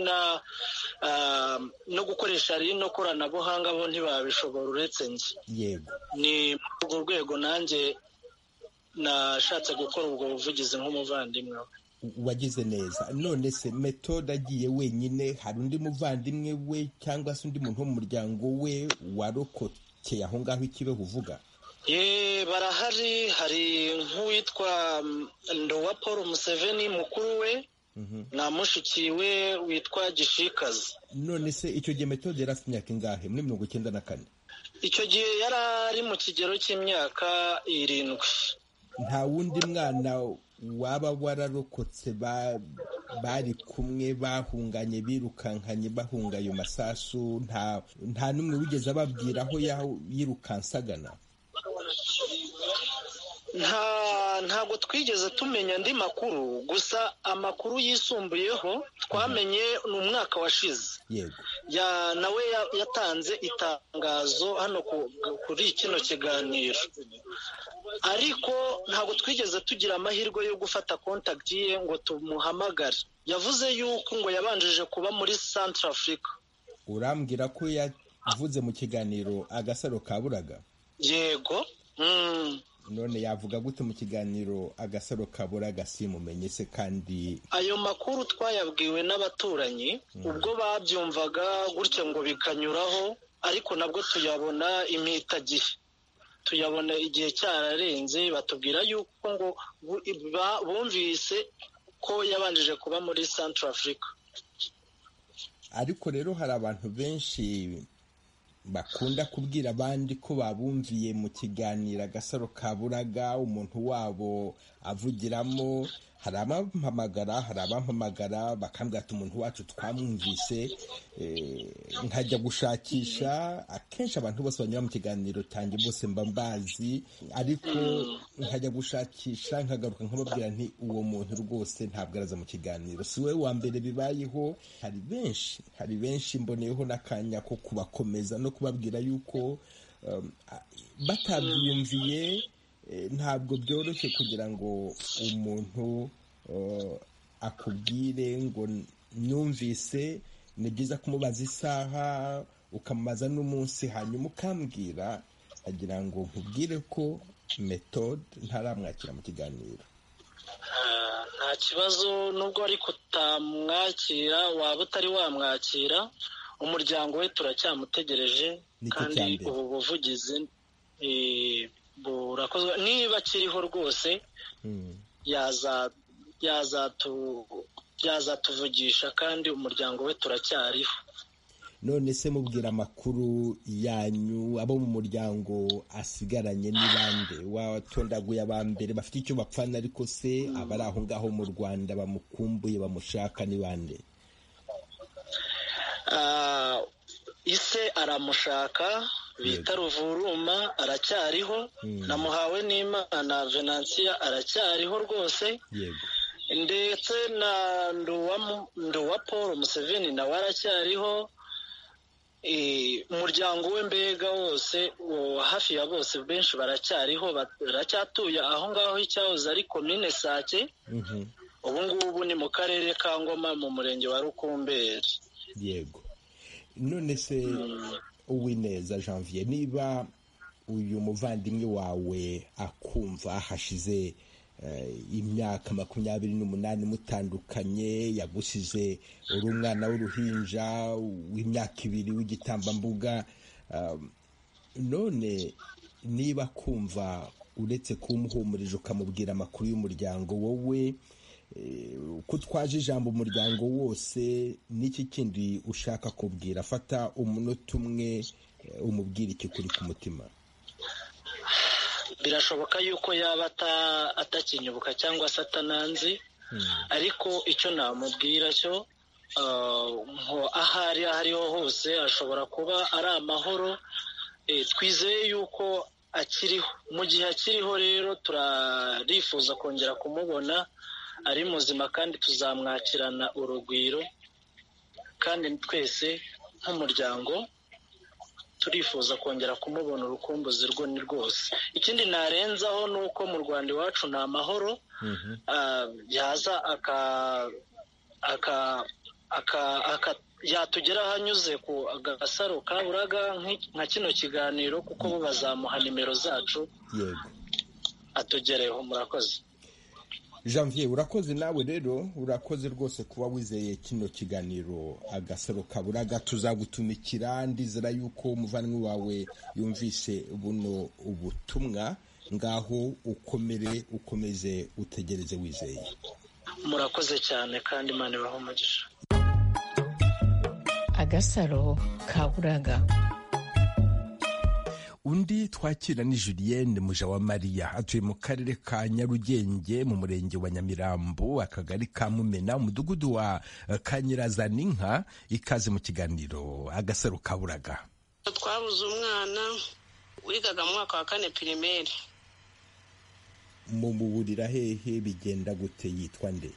no gukoresha rino koranabuhanga bo ntibabishobora uretse njye. yego, ni muri urwo rwego nanjye nashatse gukora ubwo buvugizi nk'umuvandimwe we. wagize neza. none se Methode agiye wenyine, hari undi muvandimwe we cyangwa se undi muntu wo mu muryango we warokokeye aho ngaho Ikibeho uvuga? Barahari. hari nk'uwitwa Ndowa Paul Museveni mukuru we, na mushiki we witwa Gishikazi. none se icyo gihe Methode yari afite imyaka ingahe? muri 1994? icyo gihe yari ari mu kigero cy'imyaka 7. nta wundi mwana waba wararokotse bari kumwe bahunganye birukankanye bahunga ayo masasu? nta n'umwe wigeze ababwira aho yirukansagana? ntabwo twigeze tumenya andi makuru, gusa amakuru yisumbuyeho twamenye ni umwaka washize. yego, nawe yatanze itangazo hano kuri kino kiganiro, ariko ntabwo twigeze tugira amahirwe yo gufata kontakiti ye ngo tumuhamagare. yavuze yuko ngo yabanjije kuba muri Central Africa. urambwira ko yavuze mu kiganiro Agasaro Kaburaga? yego. none yavuga gute mu kiganiro Agasaro Kaburaga simumenye se? kandi ayo makuru twayabwiwe n'abaturanyi ubwo babyumvaga gutya ngo bikanyuraho, ariko nabwo tuyabona impitagihe, tuyabona igihe cyararenze. batubwira yuko ngo bumvise ko yabanjije kuba muri Central Africa. ariko rero hari abantu benshi bakunda kubwira abandi ko babumviye mu kiganiro Agasaro Kaburaga umuntu wabo avugiramo. hari abampamagara bakambwira ati umuntu wacu twamwumvise, nkajya gushakisha. akenshi abantu bose banyura mu kiganiro cyanjye bose mba mbazi, ariko nkajya gushakisha nkagaruka nkababwira nti uwo muntu rwose ntabwo araza mu kiganiro. si we wa mbere bibayeho, hari benshi mboneyeho n'akanya ko kubakomeza no kubabwira yuko batabyumviye ntabwo byoroshye kugira ngo umuntu akubwire ngo numvise. ni byiza kumubaza isaha, ukamubaza n'umunsi, hanyuma ukambwira, agira ngo nkubwire ko Methode ntaramwakira mu kiganiro. nta kibazo, nubwo ariko utamwakira, waba utari wamwakira, umuryango we turacyamutegereje, kandi ubu buvugizi burakozwe. niba akiriho rwose yazatuvugisha, kandi umuryango we turacyariho. none se mubwira amakuru yanyu, abo mu muryango asigaranye ni bande? watondaguye aba mbere bafite icyo bapfana, ariko se abari aho ngaho mu Rwanda bamukumbuye bamushaka ni bande? ise aramushaka, bita Ruvuruma, aracyariho. namuhawe n'Imana Venantia aracyariho rwose. yego, ndetse na Ndowa Paul Museveni nawe aracyariho. umuryango we mbega wose, hafi ya bose, benshi baracyariho, baracyatuye aho ngaho icyahoze ari komine Sake. ubu ngubu ni mu karere ka Ngoma mu murenge wa Rukumberi. yego. none se Uwineza Janvier, niba uyu muvandimwe wawe akumva hashize imyaka 28 mutandukanye, yagusize uri umwana w'uruhinja w'imyaka 2 w'igitambambuga, none niba kumva uretse kumuhumurije ukamubwira amakuru y'umuryango, wowe ko twaje ijambo umuryango wose, n'iki kindi ushaka kubwira? fata umunota umwe umubwira iki kuri ku mutima. birashoboka yuko yaba atakinyibuka cyangwa se atananzi, ariko icyo namubwira cyo aho ariho hose ashobora kuba ari amahoro. Twizeye yuko akiriho. Mu gihe akiriho rero turarifuza kongera kumubona ari muzima, kandi tuzamwakirana urugwiro, kandi twese nk'umuryango turifuza kongera kumubona urukumbuzi rwo ni rwose. Ikindi narenzaho ni uko mu Rwanda iwacu ni amahoro, yaza yatugeraho anyuze ku Agasaro Kaburaga nka kino kiganiro, kuko bo bazamuha nimero zacu atugereho. Murakoze. Janvier, urakoze nawe rero, urakoze rwose kuba wizeye kino kiganiro Agasaro Kaburaga. Tuzagutumikira, ndizera yuko umuvandimwe wawe yumvise buno ubutumwa. Ngaho ukomeze utegereze wizeye. Murakoze cyane kandi Imana ibahe umugisha. Agasaro Kaburaga. Undi twakira ni Julienne Mujawamariya, atuye mu karere ka Nyarugenge mu murenge wa Nyamirambo, akagari ka Mumena, umudugudu wa Kanyirazaninka. Ikaze mu kiganiro Agasaro Kaburaga. Twabuze umwana wigaga mu mwaka wa 4 primaire. Mu muburira hehe, bigenda gute? Yitwa nde?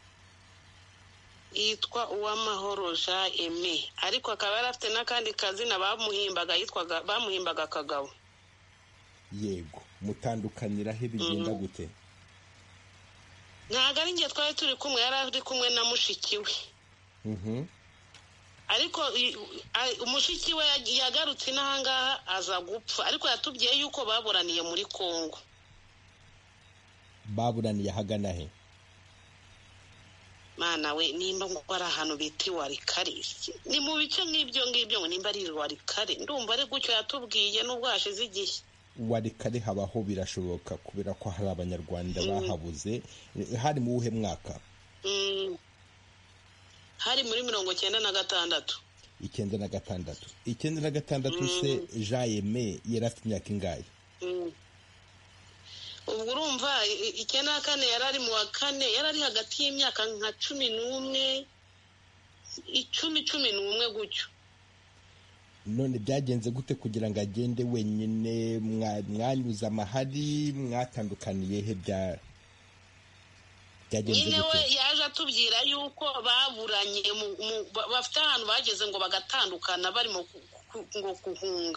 Yitwa Uwamahoro Jean Aimé, ariko akaba yarafite n'akandi kazina bamuhimbaga Kagabo. Yego, mutandukanira he, bigenda gute? Ntago ari njye twari turi kumwe, yari ari kumwe na mushiki we. Ariko umushiki we yagarutse n'ahangaha aza gupfa, ariko yatubwiye yuko baburaniye muri Kongo. Baburaniye hagana he? Mana we, nimba ngo ari ahantu bita Warikare, ni mu bice nk'ibyo ngo nimba ari Warikare, ndumva ari gutyo yatubwiye n'ubwo hashize igihe. Warikare habaho, birashoboka kubera ko hari abanyarwanda bahabuze. Hari mu uhe mwaka? Hari muri 1996. 96 se Jean Aimé yari afite imyaka ingahe? Ubwo urumva 94 yari ari mu wa 4, yari ari hagati y'imyaka nka 11 gutyo. None byagenze gute kugira ngo agende wenyine? Mwanyuza amahari, mwatandukaniye he? Byagenze gute? we yaje atubwira yuko baburanye bafite ahantu bageze ngo bagatandukana barimo ngo kuhunga.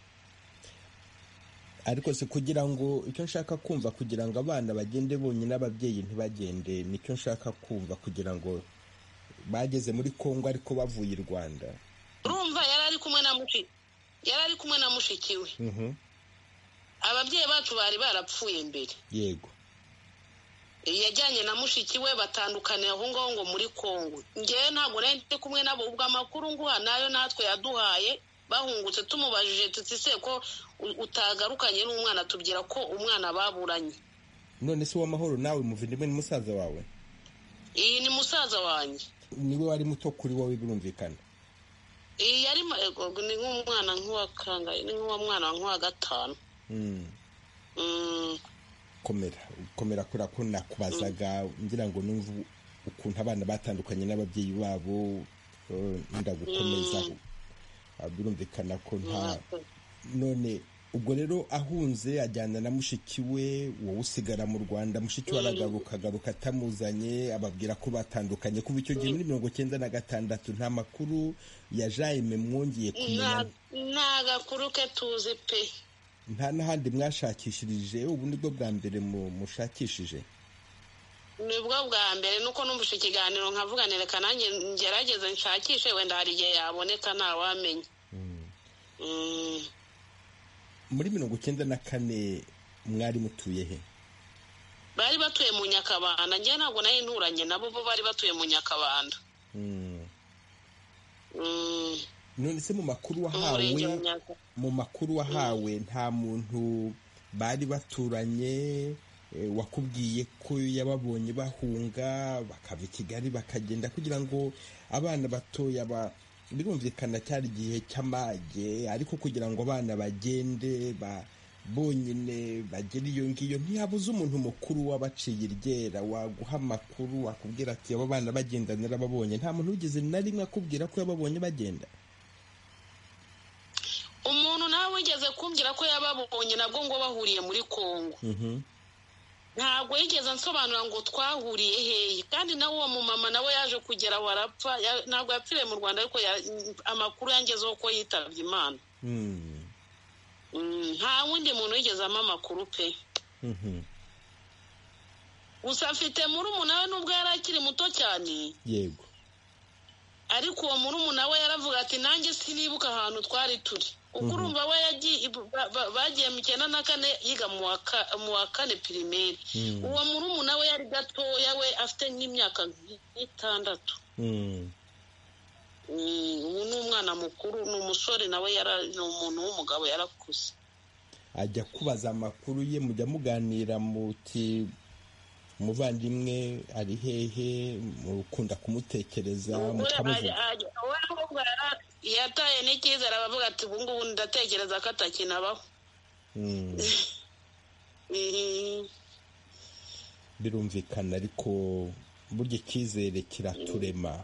Ariko se kugira ngo, icyo nshaka kumva, kugira ngo abana bagende bonyine ababyeyi ntibagende, nicyo nshaka kumva, kugira ngo bageze muri Kongo ariko bavuye i Rwanda. Urumva yari ari kumwe na mushiki we. Ababyeyi bacu bari barapfuye mbere. Yego. Yajyanye na mushiki we batandukanira aho ngaho ngo muri Kongo. Ngewe ntabwo nari ndi kumwe nabo, ubwo amakuru nguha nayo natwe yaduhaye. Bahungutse tumubajije tuti se ko utagarukanye n'umwana, tubwira ko umwana baburanye. None se Uwamahoro nawe muvindimwe ni musaza wawe? Iyi ni musaza wanjye. Niwe wari muto kuri wowe, birumvikana? Yari ni nk'umwana nk'uwa kangahe, ni nk'uwa mwana nk'uwa 5. Komera kura ko nakubazaga ngira ngo numva ukuntu abana batandukanye n'ababyeyi babo, ndagukomeza. Birumvikana ko nta. None ubwo rero ahunze ajyana na mushiki we, wowe usigara mu Rwanda. Mushiki we aragaruka atamuzanye, ababwira ko batandukanye. Kuva icyo gihe muri 1996 nta makuru ya Jean Aimé mwongeye kumenya? Nta gakuru ke tuzi pe. Nta n'ahandi mwashakishirije? Ubu nibwo bwa mbere mushakishije? Nibwo bwa mbere, nuko numvise ikiganiro nkavuga nereka nanjye ngerageze nshakishe, wenda hari igihe yaboneka ntawamenya. Muri 1994 mwari mutuye he? Bari batuye mu Nyakabanda. Njye ntabwo nari nturanye nabo, bo bari batuye mu Nyakabanda. None se mu makuru wahawe nta muntu bari baturanye wakubwiye ko yababonye bahunga bakava i Kigali bakagenda, kugira ngo abana batoya birumvikana cyari igihe cy'amage, ariko kugira ngo abana bagende bonyine bagera iyo ngiyo, ntiyabuze umuntu mukuru wabaciye iryera waguha amakuru wakubwira ati abo bana bagenda narababonye? Nta muntu wigeze na rimwe akubwira ko yababonye bagenda? Umuntu nawe wigeze kumbwira ko yababonye nabwo ngo bahuriye muri Kongo. Ntabwo yigeze nsobanura ngo twahuriye hehe, kandi nawe uwo mumama nawe yaje kugera warapfa, ntabwo yapfiriye mu Rwanda ariko amakuru yangezeho ko yitabye Imana. Nta wundi muntu wigeze ama amakuru pe. Gusa afite murumuna we nubwo yari akiri muto cyane. Yego. Ariko uwo murumuna we yaravuga ati nanjye sinibuka ahantu twari turi. Ukurumva we yagiye bagiye mu 94 yiga mu wa 4 primaire. Uwo murumuna we yari gatoya we afite nk'imyaka 6. Ubu ni umwana mukuru, ni umusore nawe ni umuntu w'umugabo yarakuze. Ajya kubaza amakuru ye, mujya muganira muti umuvandimwe ari hehe, mukunda kumutekereza mukamuvuga? Yataye n'icyizere abavuga ati ubu ngubu ndatekereza ko atakinabaho. Birumvikana, ariko burya icyizere kiraturema,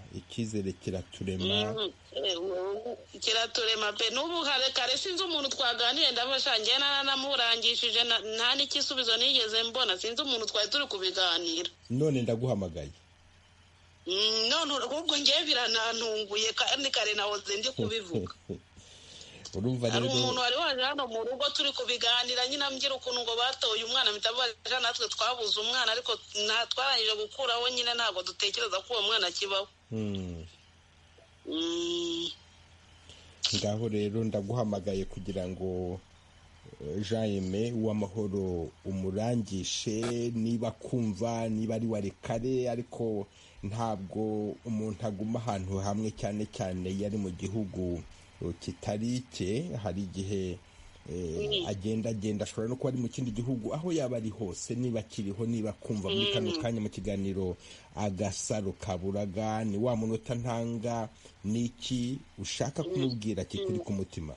kiraturema pe. N'ubu kare sinzi umuntu twaganiriye ndafasha njye namurangishije nta n'ikisubizo nigeze mbona, sinzi umuntu twari turi kubiganira. None ndaguhamagaye. None ubwo njye biranantunguye kandi kare nahoze ndi kubivuga. Urumva rero umuntu wari waje hano mu rugo turi kubiganira nyine ambwira ukuntu ngo batoye umwana mitabaje, natwe twabuze umwana ariko twarangije gukuraho nyine ntabwo dutekereza ko uwo mwana kibaho. Ngaho rero ndaguhamagaye kugira ngo Jean-Aimé Uwamahoro umurangishe, niba kumva niba ari warekare, ariko ntabwo umuntu aguma ahantu hamwe, cyane cyane yari mu gihugu kitari cye. Hari igihe agenda ashobora no kuba ari mu kindi gihugu, aho yaba ari hose, niba kiriho, niba kumva muri kano kanya mu kiganiro Agasaro Kaburaga, ni wa munota ntanga, niki ushaka kumubwira kikuri ku mutima?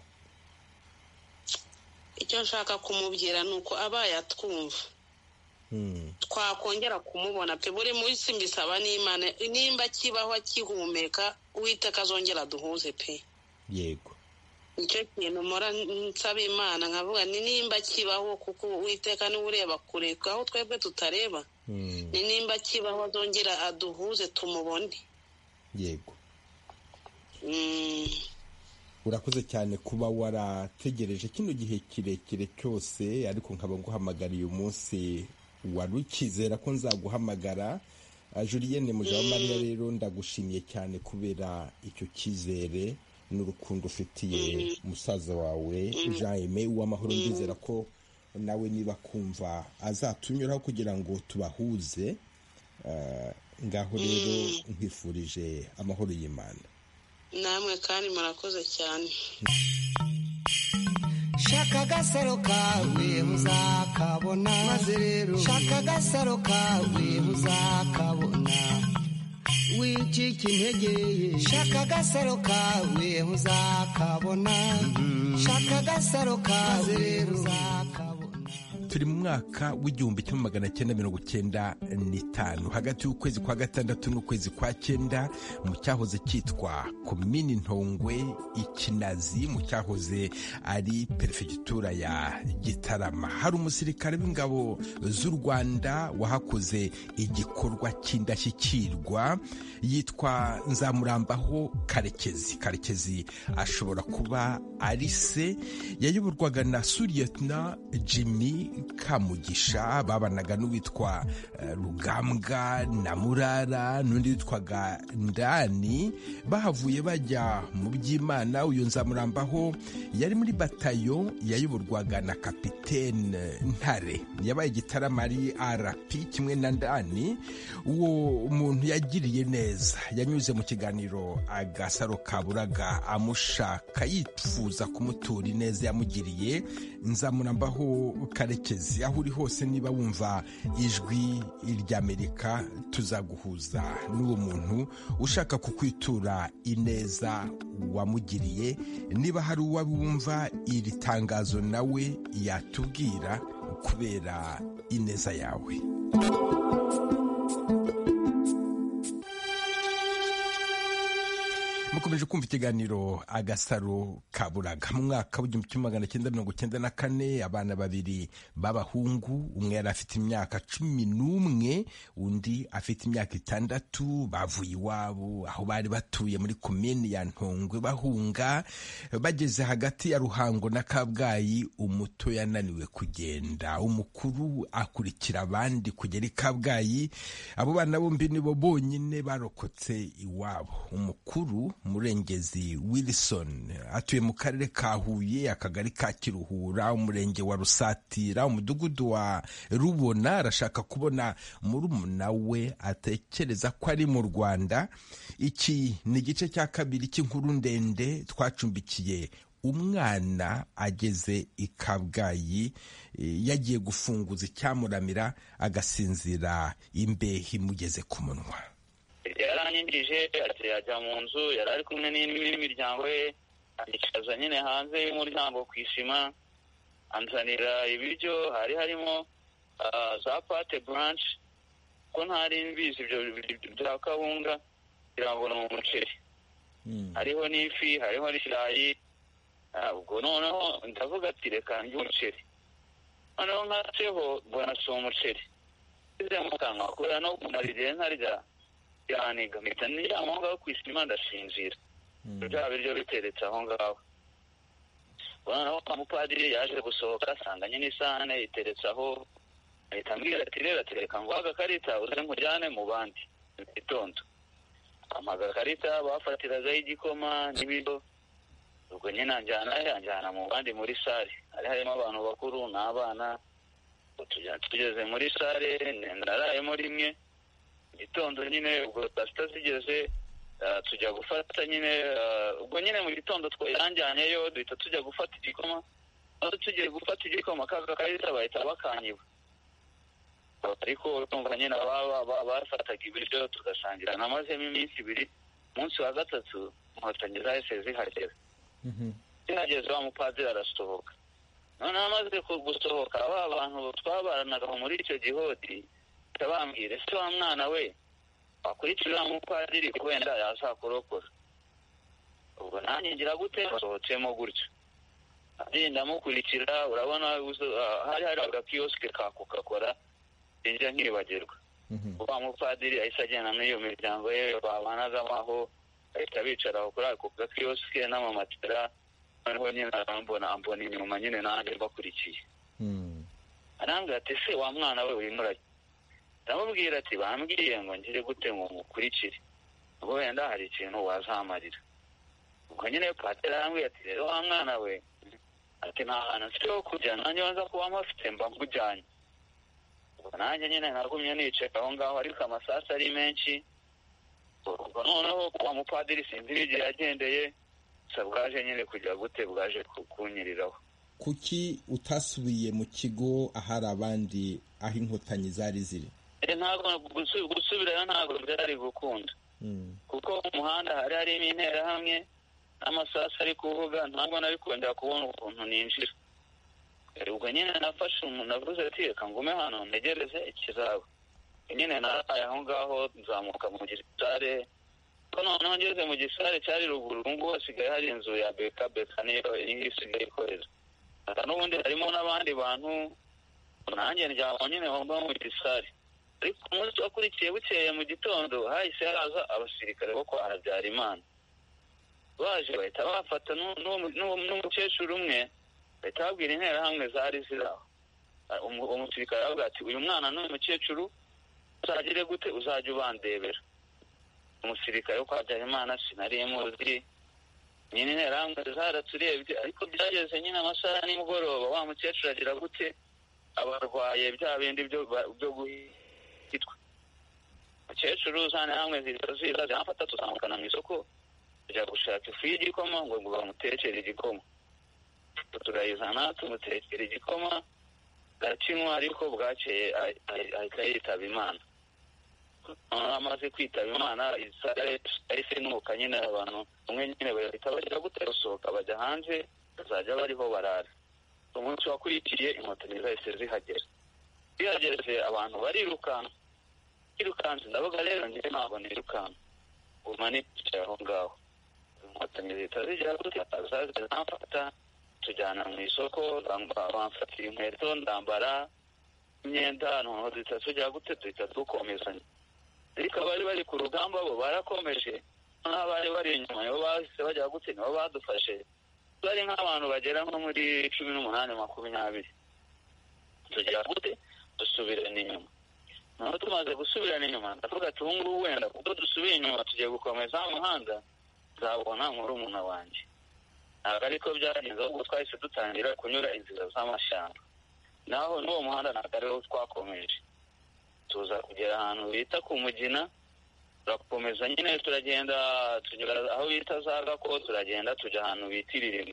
Icyo nshaka kumubwira ni uko abaye atwumva twakongera kumubona pe. Buri munsi mbisaba n'Imana, nimba kibaho akihumeka, Uwiteka azongera duhuze pe. Yego. Nicyo kintu mpora nsaba Imana, nkavuga ni nimba kibaho, kuko Uwiteka niwe ureba kure aho twebwe tutareba. Ni nimba kibaho azongera aduhuze tumubone. Yego. Urakoze cyane kuba warategereje kino gihe kirekire cyose, ariko nkaba nguhamagariye umunsi wari ukizera ko nzaguhamagara. Julienne Mujawamariya rero ndagushimiye cyane kubera icyo cyizere n'urukundo ufitiye musaza wawe Jean-Aimé Uwamahoro. Ndizera ko nawe niba kumva azatunyuraho kugira ngo tubahuze. Ngaho rero nkwifurije amahoro y'Imana. Namwe kandi murakoze cyane. Shaka agasaro kawe uzakabona, maze rero shaka agasaro kawe uzakabona, wicika intege. Shaka agasaro kawe uzakabona, shaka agasaro kawe uzakabona. Turi mu mwaka w'1995, hagati y'ukwezi kwa gatandatu n'ukwezi kwa cyenda, mu cyahoze cyitwa Komini Ntongwe Ikinazi, mu cyahoze ari perefegitura ya Gitarama. Hari umusirikare w'ingabo z'u Rwanda wahakoze igikorwa cy'indashyikirwa, yitwa Nzamurambaho Karekezi. Karekezi ashobora kuba ari se. Yayoborwaga na Sulietna Jimmy Kamugisha, babanaga n'uwitwa Rugambwa na Murara n'undi witwaga Ndani. Bahavuye bajya mu by'Imana. Uyu Nzamurambaho yari muri batayo yayoborwaga na Kapitene Ntare, yabaye Gitarama ari RP kimwe na Ndani. Uwo muntu yagiriye neza, yanyuze mu kiganiro Agasaro Kaburaga amushaka, yifuza kumutura ineza yamugiriye. Nzamurambaho Karekezi Karekezi, aho uri hose niba wumva ijwi ry'Amerika tuzaguhuza n'uwo muntu ushaka kukwitura ineza wamugiriye. Niba hari uwabumva iri tangazo nawe yatubwira kubera ineza yawe. Mukomeje kumva ikiganiro Agasaro Kaburaga. Mu mwaka w'1994 abana babiri b'abahungu, umwe yari afite imyaka 11 undi afite imyaka 6, bavuye iwabo aho bari batuye muri komini ya Ntongwe bahunga. Bageze hagati ya Ruhango na Kabgayi, umuto yananiwe kugenda, umukuru akurikira abandi kugera i Kabgayi. Abo bana bombi nibo bonyine barokotse iwabo. Umukuru Murengezi Wilson atuye mu karere ka Huye, akagari ka Kiruhura, umurenge wa Rusatira, umudugudu wa Rubona. Arashaka kubona murumuna we, atekereza ko ari mu Rwanda. Iki ni igice cya kabiri cy'inkuru ndende twacumbikiye umwana ageze i Kabgayi, yagiye gufunguza icyamuramira agasinzira imbeho imugeze ku munwa. Yaranyinjije ajya mu nzu, yari ari kumwe n'imiryango ye, anicaza nyine hanze y'umuryango ku isima, anzanira ibiryo. Hari harimo za pate blanche, ko ntari mbizi ibyo bya kawunga, kugira ngo ni umuceri. Hariho n'ifi, hariho n'ikirayi. Ubwo noneho ndavuga ati reka ndye umuceri. Noneho nkaceho mbona si umuceri. Ize mu kanwa kubera no kumara igihe ntarya, yaniga mpita ndyama aho ngaho ku isima ndasinzira. Bya biryo biteretse aho ngaho. Noneho umupadiri yaje gusohoka, asanganye n'isahane iteretse aho, ahita ambwira ati reka nguhe agakarita uze nkujyane mu bandi mu gitondo. Ampa agakarita bafatiragaho igikoma n'ibiryo. Ubwo nyine anjyana mu bandi muri sare, hari harimo abantu bakuru n'abana. Tugeze muri sare, narayemo rimwe. Gitondo nyine ubwo saa zigeze, tujya gufata nyine, ubwo nyine mu gitondo yanjyanyeyo, duhita tujya gufata igikoma. Aho tugiye gufata igikoma, kakarita bahita bakanyiba. Ariko urumva nyine bafataga ibiryo tugasangira. Namazemo iminsi 2, umunsi wa 3 inkotanyi zahise zihagera. Zihageze wa mupadiri arasohoka. Noneho amaze gusohoka, aba bantu twabaranaga muri icyo gihoti bambwira, ese wa mwana we wakurikira mupadiri wenda yazakurokora. Ubwo nanjye ngira gute, basohotsemo gutyo. Ndamukurikira, urabona hari agakiyosike ka Coca-Cola, njya nkibagirwa. Wa mupadiri ahise agenda n'iyo miryango ye babanagamo aho, ahita bicara kuri ako gakiyosike n'amamatera. Noneho nyine ambona inyuma nyine nanjye mbakurikiye. Arambwira ati se wa mwana we urimo urajya? Ndamubwira ati bambwiye ngo ngire gute ngo mukurikire, ubwo wenda hari ikintu wazamarira. Ubwo nyine padiri arambwira ati rero wa mwana we, ati nta hantu mfite ho kujya, nanjye nza kuba mpafite mba nkujyanye. Ubwo nanjye nyine nagumye niceka aho ngaho, ariko amasasu ari menshi. Ubwo noneho wa mupadiri sinzi n'igihe yagendeye, bwaje nyine kujya gute, bwaje kunyiriraho. Kuki utasubiye mu kigo ahari abandi, aho inkotanyi zari ziri? Ntabwo gusubirayo ntabwo byari gukunda, kuko mu muhanda hari harimo interahamwe n'amasasu ari kuvuga. Ntabwo nari kongera kubona ukuntu ninjira. Ubwo nyine nafashe umuntu, navuze ati reka ngume hano ntegereze ikizaba. Nyine naraye aho ngaho, nzamuka mu gisare. Ko noneho ngeze mu gisare cyari ruguru, ngo hasigaye hari inzu ya beka niyo isigaye ikorera. N'ubundi harimo n'abandi bantu, nanjye ndyama nyine wumva mu gisare. Ariko umunsi wakurikiye bukeye mu gitondo, hahise haza abasirikare bo kwa Habyarimana. Baje bahita bafata n'umukecuru umwe, bahita babwira interahamwe zari ziri aho. Umusirikare aravuga ati uyu mwana n'uyu mukecuru uzagire gute, uzajya ubandebera. Umusirikare wo kwa Habyarimana sinari muzi, nyine interahamwe zaraturebye. Ariko byageze nyine amasaha nimugoroba, wa mukecuru agira gute, abarwaye bya bindi byo guhitwa. Mukecuru zanterahamwe ziza zirafata, tuzamukana mu isoko tujya gushaka ifu y'igikoma ngo bamutekere igikoma. Turayizana tumutekera igikoma. arakinywa ariko bwakeye ahita yitaba Imana. Amaze kwitaba Imana ahise nuka nyine abantu umwe nyine bahita bajya gusohoka bajya hanze bazajya bariho barara. Umunsi wakurikiye inkotanyi zahise zihageze abantu barirukanse ndavuga rero njye ntabwo nirukanka umanitse aho ngaho. Inkotanyi zihita zigera zamfata tujyana mu isoko bamfatira inkweto ndambara imyenda noneho duhita tujya duhita dukomezanya. Ariko abari bari ku rugamba bo barakomeje n'abari bari inyuma nibo bahise bajya nibo badufashe. Bari nk'abantu bagera nko muri 18-20 tujya dusubirana inyuma. Naho tumaze gusubirana inyuma ndavuga ati ubu ngubu wenda kuko dusubiye inyuma tugiye gukomeza umuhanda nzabona murumuna wanjye. Ntabwo ariko byagenze ahubwo twahise dutangira kunyura inzira z'amashyamba. Naho n'uwo muhanda ntabwo ariwo twakomeje. Tuza kugera ahantu bita ku Mugina turakomeza nyine turagenda tugera aho bita za Gako turagenda tujya ahantu bita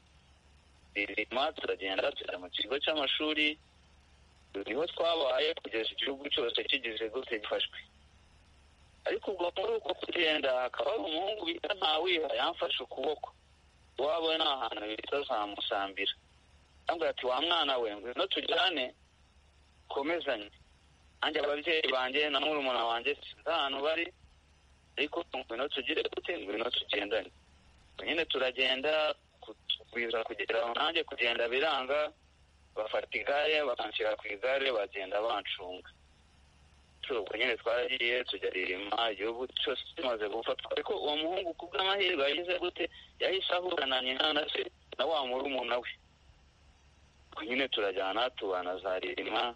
Ririma turagenda tujya mu kigo cy'amashuri niho twabaye kugeza igihugu cyose kigize gifashwe. Ariko ubwo muri uko kugenda hakaba hari umuhungu bita Ntawiha yamfashe ukuboko waba ni ahantu bita za Musambira. Ambwira ati wa mwana we ngwino tujyane komezanye. Anjye ababyeyi banjye na murumuna wanjye sinzi ahantu bari ariko ngwino tugire ngwino tugendane. Nyine turagenda kugera aho nanjye kugenda biranga bafata igare bakanshyira ku igare bagenda bancunga. Ubwo nyine twaragiye tujya Ririma igihugu cyose kimaze gufatwa. Ariko uwo muhungu kubw'amahirwe yagize yahise ahura na nyina na se na wa murumuna we. Ubwo nyine turajyana tubana za Ririma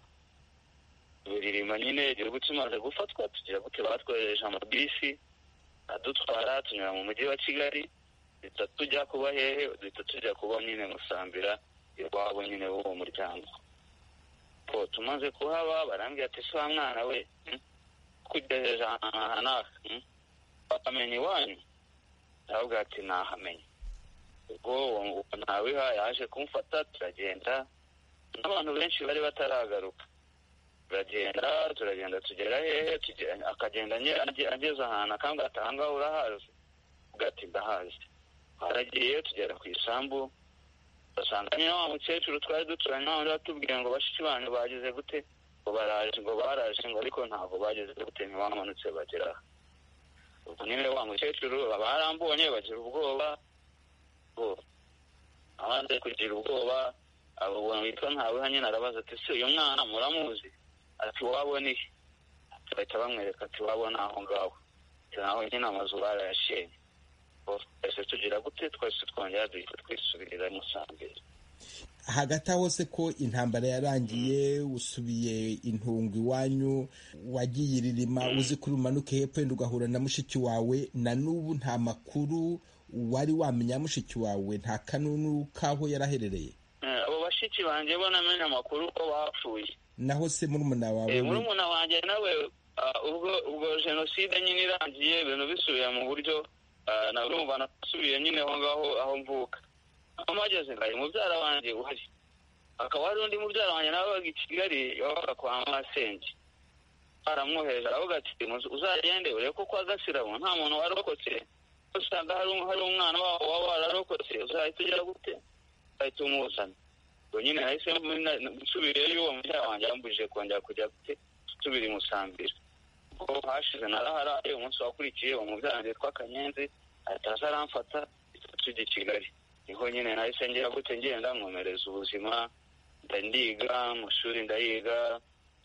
nyine igihugu kimaze gufatwa tugira batwohereje amabisi adutwara tunyura mu mujyi wa Kigali duhita tujya kuba hehe duhita tujya kuba nyine Musambira iwabo nyine w'uwo muryango. Po tumaze kuhaba barambwira ati se wa mwana we kugejeje ahantu bakamenya iwanyu. Ndavuga ati nahamenye. Ubwo Ntawiha yaje kumfata turagenda n'abantu benshi bari bataragaruka. Turagenda tugera hehe akagenda ageze ahantu akambwira ati ahangaha urahazi. Ugati ndahazi. Haragiye tugera ku isambu basanga nyine wa mukecuru twari duturanye nawe batubwiye ngo bashiki banyu bagize gute ngo baraje ngo ariko ntabwo bageze gute ntibamanutse bagera. Ubwo nyine wa mukecuru barambonye bagira ubwoba. Abanze kugira ubwoba abo witwa Ntawiha nyine arabaza ati se uyu mwana muramuzi? Ati wabona iki? Bahita bamwereka ati wabona aho ngaho. Naho nyine amazu barayashenye. Twese tugira gute twese twongera duhita twisubirira Musambira. Hagati aho se ko intambara yarangiye usubiye Intungu iwanyu wagiye Ririma uzi kuri umanuke hepfo wenda ugahura na mushiki wawe na n'ubu nta makuru wari wamenya mushiki wawe nta kanunu kaho yaraherereye? Abo bashiki banjye bo namenye amakuru ko bapfuye. Naho se murumuna wawe? Murumuna wanjye nawe ubwo jenoside nyine irangiye ibintu bisubiye mu buryo narumva nasubiye nyine aho ngaho aho mvuka. Amageze ngari mubyara wanjye uhari. Akaba hari undi mubyara wanjye nawe wabaga i Kigali yabaga kwa Masenge. Aramwohereje aravuga ati uzagende urebe ko kwa Gasirabo nta muntu warokotse. Usanga hari umwana waba wararokotse uzahita ugera gute? Ahita umuzana. Ubwo nyine nahise nsubiriyeyo uwo mubyara wanjye yambujije kongera kujya gute nsubira i Musambira. Ubwo hashize naraharaye umunsi wakurikiye uwo mubyara wanjye twa Kanyenzi ahita aramfata tujya i Kigali. Niho nyine nahise ngera gute ngenda nkomereza ubuzima ndiga amashuri ndayiga.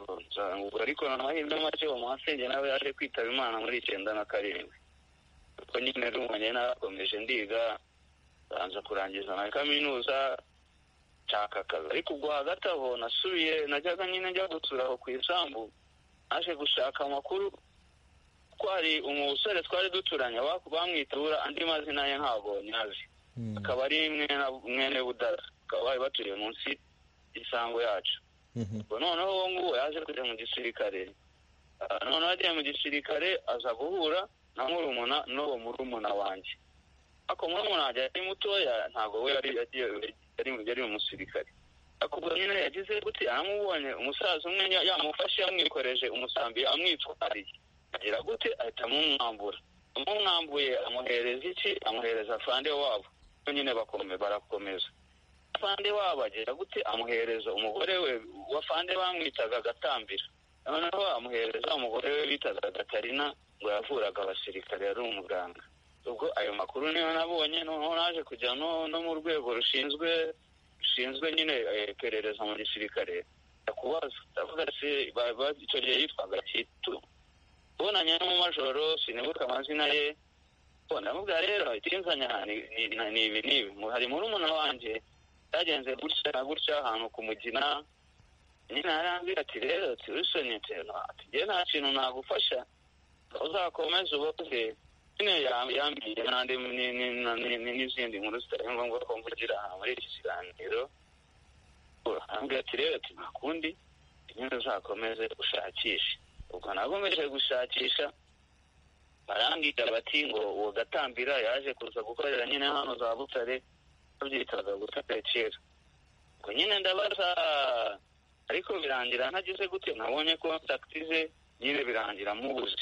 Ariko amahirwe make uwo Masenge nawe yaje kwitaba Imana muri 1997. Ubwo nyine rumanye narakomeje ndiga banza kurangiza na kaminuza nshaka akazi. Ariko ubwo hagati aho najyaga nyine njya gutura aho ku isambu naje gushaka amakuru ko hari umusore twari duturanye bamwitura andi mazina ye ntabwo nyazi. Akaba ari mwene Budara akaba bari baturiye munsi isango yacu. Ubwo noneho uwo nguwo yaje kujya mu gisirikare. Noneho agiye mu gisirikare aza guhura na murumuna wanjye. Ako murumuna wanjye yari mutoya ntabwo we yari mu musirikare. akubwo nyine yagize gute aramubonye umusaza umwe yamufashe yamwikoreje umusambi amwitwariye agira gute ahita amumwambuye amuhereza iki amuhereza fande wabo nyine barakomeza fande wabo agira gute amuhereza umugore we wa fande bamwitaga Gatambira noneho amuhereza umugore we bitaga Gatarina ngo yavuraga abasirikare yari umuganga ubwo ayo makuru niyo nabonye noneho naje kujya no mu rwego rushinzwe nyine iperereza mu gisirikare ndakubaza ndavuga se icyo gihe yitwaga Kitu ubonanye n'umumajoro sinibuka amazina ye ndamubwira rero itinzanya ni ibi hari murumuna wanjye yagenze gutya na gutya ahantu ku Mugina nyine arambwira ati rero turusonye ati njye nta kintu nagufasha uzakomeza uboze nyine yambwiye n'andi n'izindi nkuru zitari ngombwa ko mvugira muri iki kiganiro arambwira ati rero ati nta kundi nyine uzakomeze ushakishe ubwo nagomeje gushakisha barambwira bati ngo uwo Gatambira yaje kuza gukorera nyine hano za Butare babyitaga Butare kera ubwo nyine ndabaza ariko birangira ntagize gute nabonye contact ze nyine birangira mubuze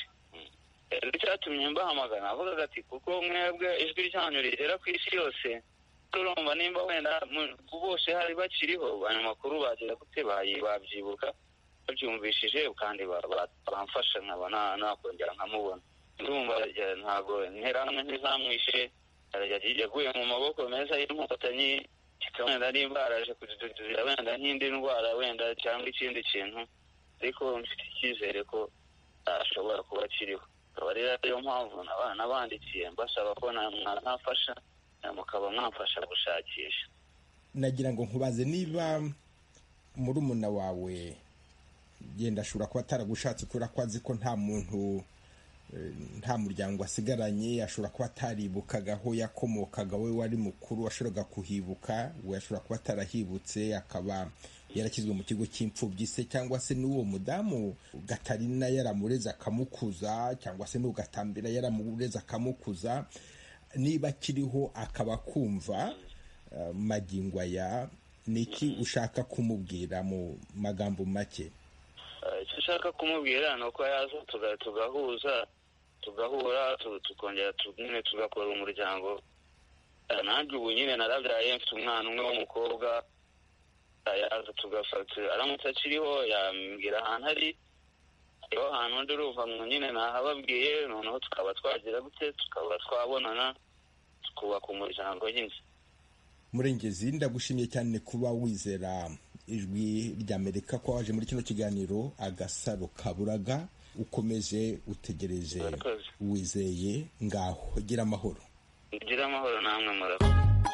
icyatumye mbahamagara avuga ati kuko mwebwe ijwi ryanyu rigera ku isi yose turumva nimba wenda bose hari bakiriho abanyamakuru bagira gute babyibuka babyumvishije kandi bamfasha nkaba nakongera nkamubona ndumva ntabwo interahamwe ntizamwishe yaguye mu maboko meza y'inkotanyi wenda nimba araje kududurira wenda nk'indi ndwara wenda cyangwa ikindi kintu ariko mfite icyizere ko ashobora kuba akiriho akaba rero ariyo mpamvu abana bandikiye mbasaba ko mwafasha mukaba mwamfasha gushakisha. Nagira ngo nkubaze niba murumuna wawe yenda ashobora kuba ataragushatse kubera ko azi ko nta muryango asigaranye, ashobora kuba ataribukaga aho yakomokaga, we wari mukuru washoboraga kuhibuka, we ashobora kuba atarahibutse akaba yarakizwe mu kigo cy'imfubyi se, cyangwa se n'uwo mudamu Gatarina yaramureze akamukuza, cyangwa se n'uwo Gatambira yaramureze akamukuza, niba akiriho akaba kumva magingo aya, niki ushaka kumubwira mu magambo make? Icyo ushaka kumubwira ni uko yaza tugahuza tugahura tukongera tugakora umuryango. Nanjye ubu nyine narabyaye mfite umwana umwe w'umukobwa, yaza tugafata aramutse akiriho yambwira ahantu ari, iyo hantu ndi ruva nyine nahababwiye, noneho tukaba twagira gute tukaba twabonana tukubaka umuryango nyine. Murengezi, ndagushimiye cyane kuba wizera ijwi ry'Amerika ko waje muri kino kiganiro Agasaro Kaburaga. Ukomeje utegereje wizeye, ngaho gira amahoro. Gira amahoro namwe murakoze.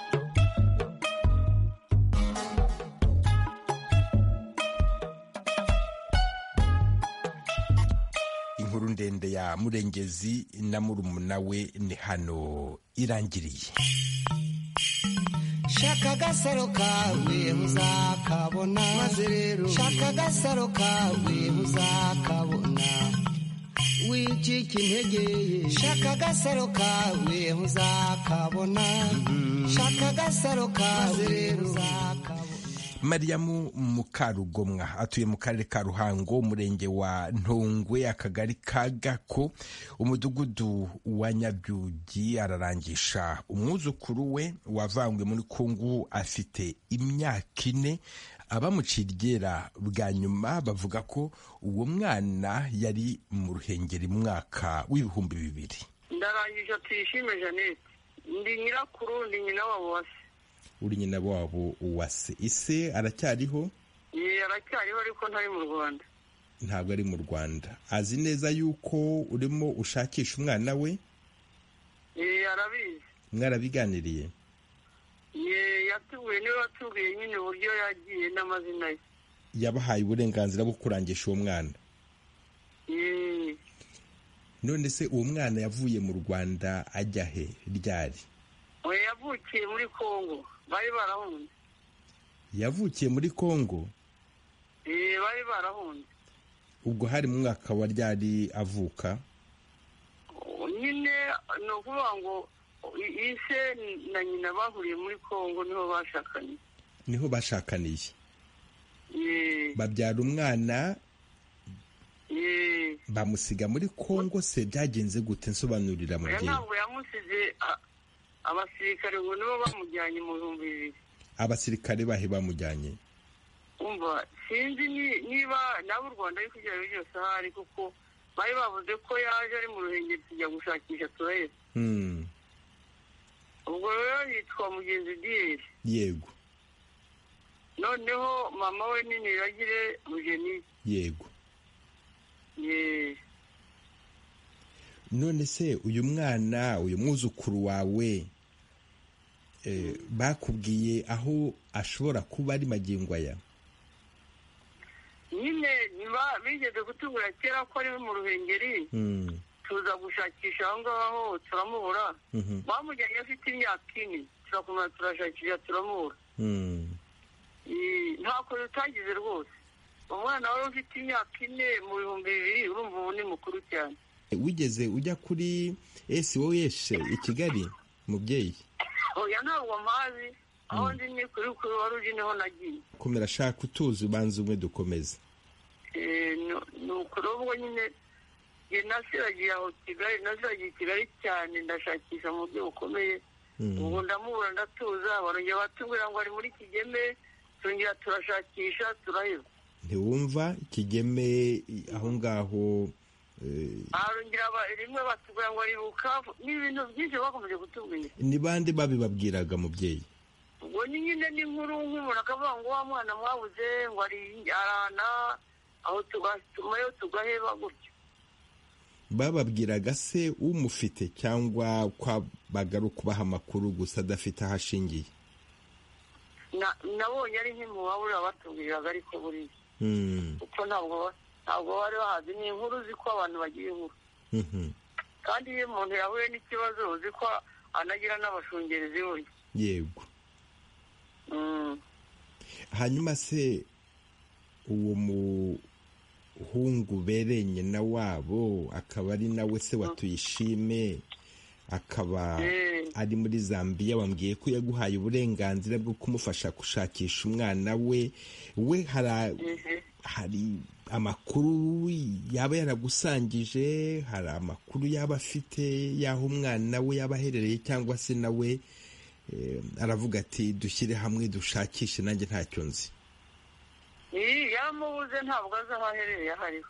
Inkuru ndende ya Murengezi na murumuna we ni hano irangiriye. Shaka agasaro kawe uzakabona, maze rero shaka agasaro kawe uzakabona, wicika intege, shaka agasaro kawe uzakabona, shaka agasaro kawe uzakabona. Mariamu Mukarugomwa atuye mu karere ka Ruhango, umurenge wa Ntongwe, akagari ka Gako, umudugudu wa Nyabyugi. Ararangisha umwuzukuru we wavangwe muri Kongo afite imyaka 4. Abamucirigera bwa nyuma bavuga ko uwo mwana yari mu Ruhengeri mwaka w'ibihumbi 2000. Ndarangije Tuyishime Jeannette, ndi nyirakuru, ndi nyina wabo wase. Uri nyina wabo wase. Ise aracyariho? Aracyariho ariko ntari mu Rwanda. Ntabwo ari mu Rwanda. Azi neza yuko urimo ushakisha umwana we? Arabizi. Mwarabiganiriye? Yatubuye niwe watubwiye nyine uburyo yagiye n'amazina ye. Yabahaye uburenganzira bwo kurangisha uwo mwana? None se uwo mwana yavuye mu Rwanda ajya he ryari? Yavukiye muri Kongo, bari barahunze. Yavukiye muri Kongo? Bari barahunze. Ubwo hari mu mwaka wa ryari avuka? Nyine ni ukuvuga ngo ise na nyina bahuriye muri Kongo, niho bashakaniye. Niho bashakaniye? babyara umwana bamusiga muri Kongo. Se byagenze gute? Nsobanurira mubyeyi. Ntabwo yamusize, abasirikare ngo nibo bamujyanye mu 2000. Abasirikare bahe bamujyanye? Umva sinzi niba nawe u Rwanda ari kugira byose ahari, kuko bari bavuze ko yaje ari mu Ruhengeri tujya gushakisha turahera. Ubwo rero yitwa Mugenzi Diere. Yego. Noneho mama we nini Iragire Mugeni. Yego. None se uyu mwana, uyu mwuzukuru wawe bakubwiye aho ashobora kuba ari magingo aya? Nyine bigeze kutubura kera ko ari mu Ruhengeri, tuza gushakisha aho ngaho turamubura. Bamujyanye afite imyaka 4, turakomeza turashakisha turamubura. Ntako tutagize rwose. Umwana wari ufite imyaka 4 mu 2000, urumva ubu ni mukuru cyane. Wigeze ujya kuri SOS i Kigali mubyeyi? Oya, ntabwo mpazi. Aho ndi ni kuri wari uje niho nagiye. Komera shaka utuzi ubanza umwe dukomeze. Nuko ubwo nyine nasiragiye aho Kigali, nasiragiye Kigali cyane ndashakisha mu buryo bukomeye. Ubu ndamubura ndatuza, barongera batubwira ngo ari muri Kigeme, turongera turashakisha turaheba. Ntiwumva Kigeme aho ngaho? Arongera rimwe batubwira ngo ari Bukavu, n'ibintu byinshi bakomeje kutubwira. Ni bande babibabwiraga mubyeyi? Ubwo ni nyine n'inkuru nk'umuntu akavuga ngo wa mwana mwabuze ngo ari arana, aho tugatumayo tugaheba gutyo. Bababwiraga se umufite cyangwa kwabaga ari ukubaha amakuru gusa adafite aho ashingiye? Nabonye ari nk'imubabura batubwiraga, ariko buriya kuko ntabwo bari bahazi. Ni inkuru uzi ko abantu bagira inkuru, kandi iyo umuntu yahuye n'ikibazo uzi ko anagira n'abashungerezi we. Yego. Hanyuma se uwo muhungu bereye nyina wabo akaba ari nawe se watuyishime, akaba ari muri Zambia, wambwiye ko yaguhaye uburenganzira bwo kumufasha gushakisha umwana we. Hari amakuru yaba yaragusangije? Hari amakuru yaba afite y'aho umwana we yaba aherereye, cyangwa se nawe aravuga ati dushyire hamwe dushakishe nanjye ntacyo nzi? Yamubuze, ntabwo azi aho aherereye ahariho.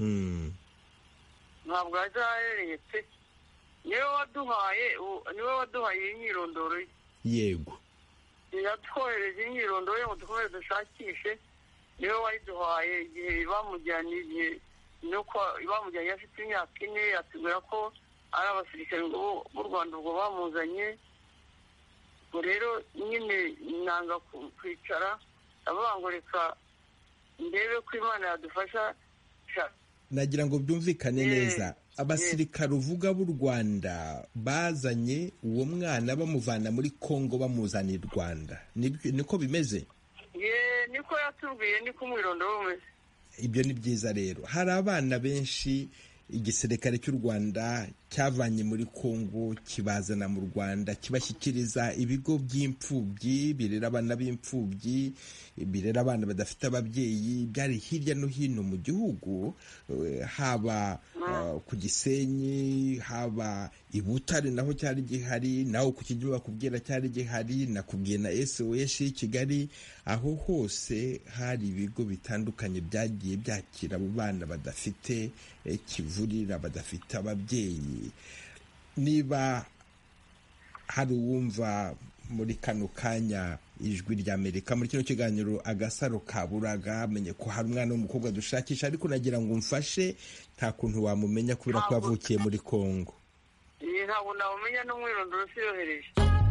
Ntabwo azi aho aherereye pe. Niwe waduhaye imyirondoro ye. Yego. Yatwohereje imyirondoro ye ngo dukomeze dushakishe. Niwe wayiduhaye igihe bamujyanye, nuko bamujyanye afite imyaka 4, atubwira ko ari abasirikare b'u Rwanda ubwo bamuzanye. Ubwo rero nyine nanga kwicara, avuga ngo reka ndebe ko Imana yadufasha. Nagira ngo byumvikane neza, abasirikare uvuga b'u Rwanda bazanye uwo mwana bamuvana muri Kongo bamuzana i Rwanda, niko bimeze? Niko yatubwiye, niko umwirondoro umeze. Ibyo ni byiza rero. Hari abana benshi igisirikare cy'u Rwanda cyavanye muri Kongo kibazana mu Rwanda, kibashyikiriza ibigo by'imfubyi birera abana b'imfubyi, birera abana badafite ababyeyi, byari hirya no hino mu gihugu, haba ku Gisenyi, haba i Butare naho cyari gihari, naho ku Kigihe bakubwira cyari gihari, nakubwiye na SOS i Kigali. Aho hose hari ibigo bitandukanye byagiye byakira abo bana badafite kivurira, badafite ababyeyi. Niba hari uwumva muri kano kanya ijwi ry'Amerika muri kino kiganiro Agasaro Kaburaga, amenye ko hari umwana w'umukobwa dushakisha, ariko nagira ngo umfashe, nta kuntu wamumenya kubera ko yavukiye muri Kongo. Ntabwo nawumenya n'umwirondoro siyohereje.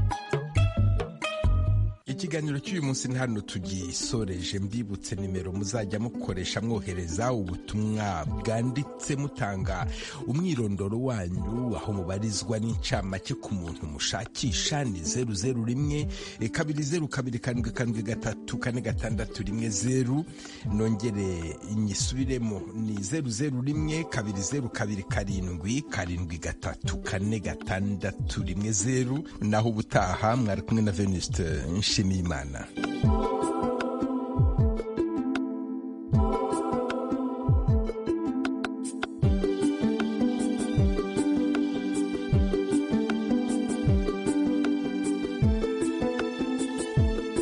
Ikiganiro cy'uyu munsi ni hano tugisoreje. Mbibutse nimero muzajya mukoresha mwohereza ubutumwa bwanditse mutanga umwirondoro wanyu, aho mubarizwa n'incamake ku muntu mushakisha. Ni 001-202-773-460. Nongere inyisubiremo, ni 001-202-773-460. Naho ubutaha mwari kumwe na Venuste Nshimiyimana.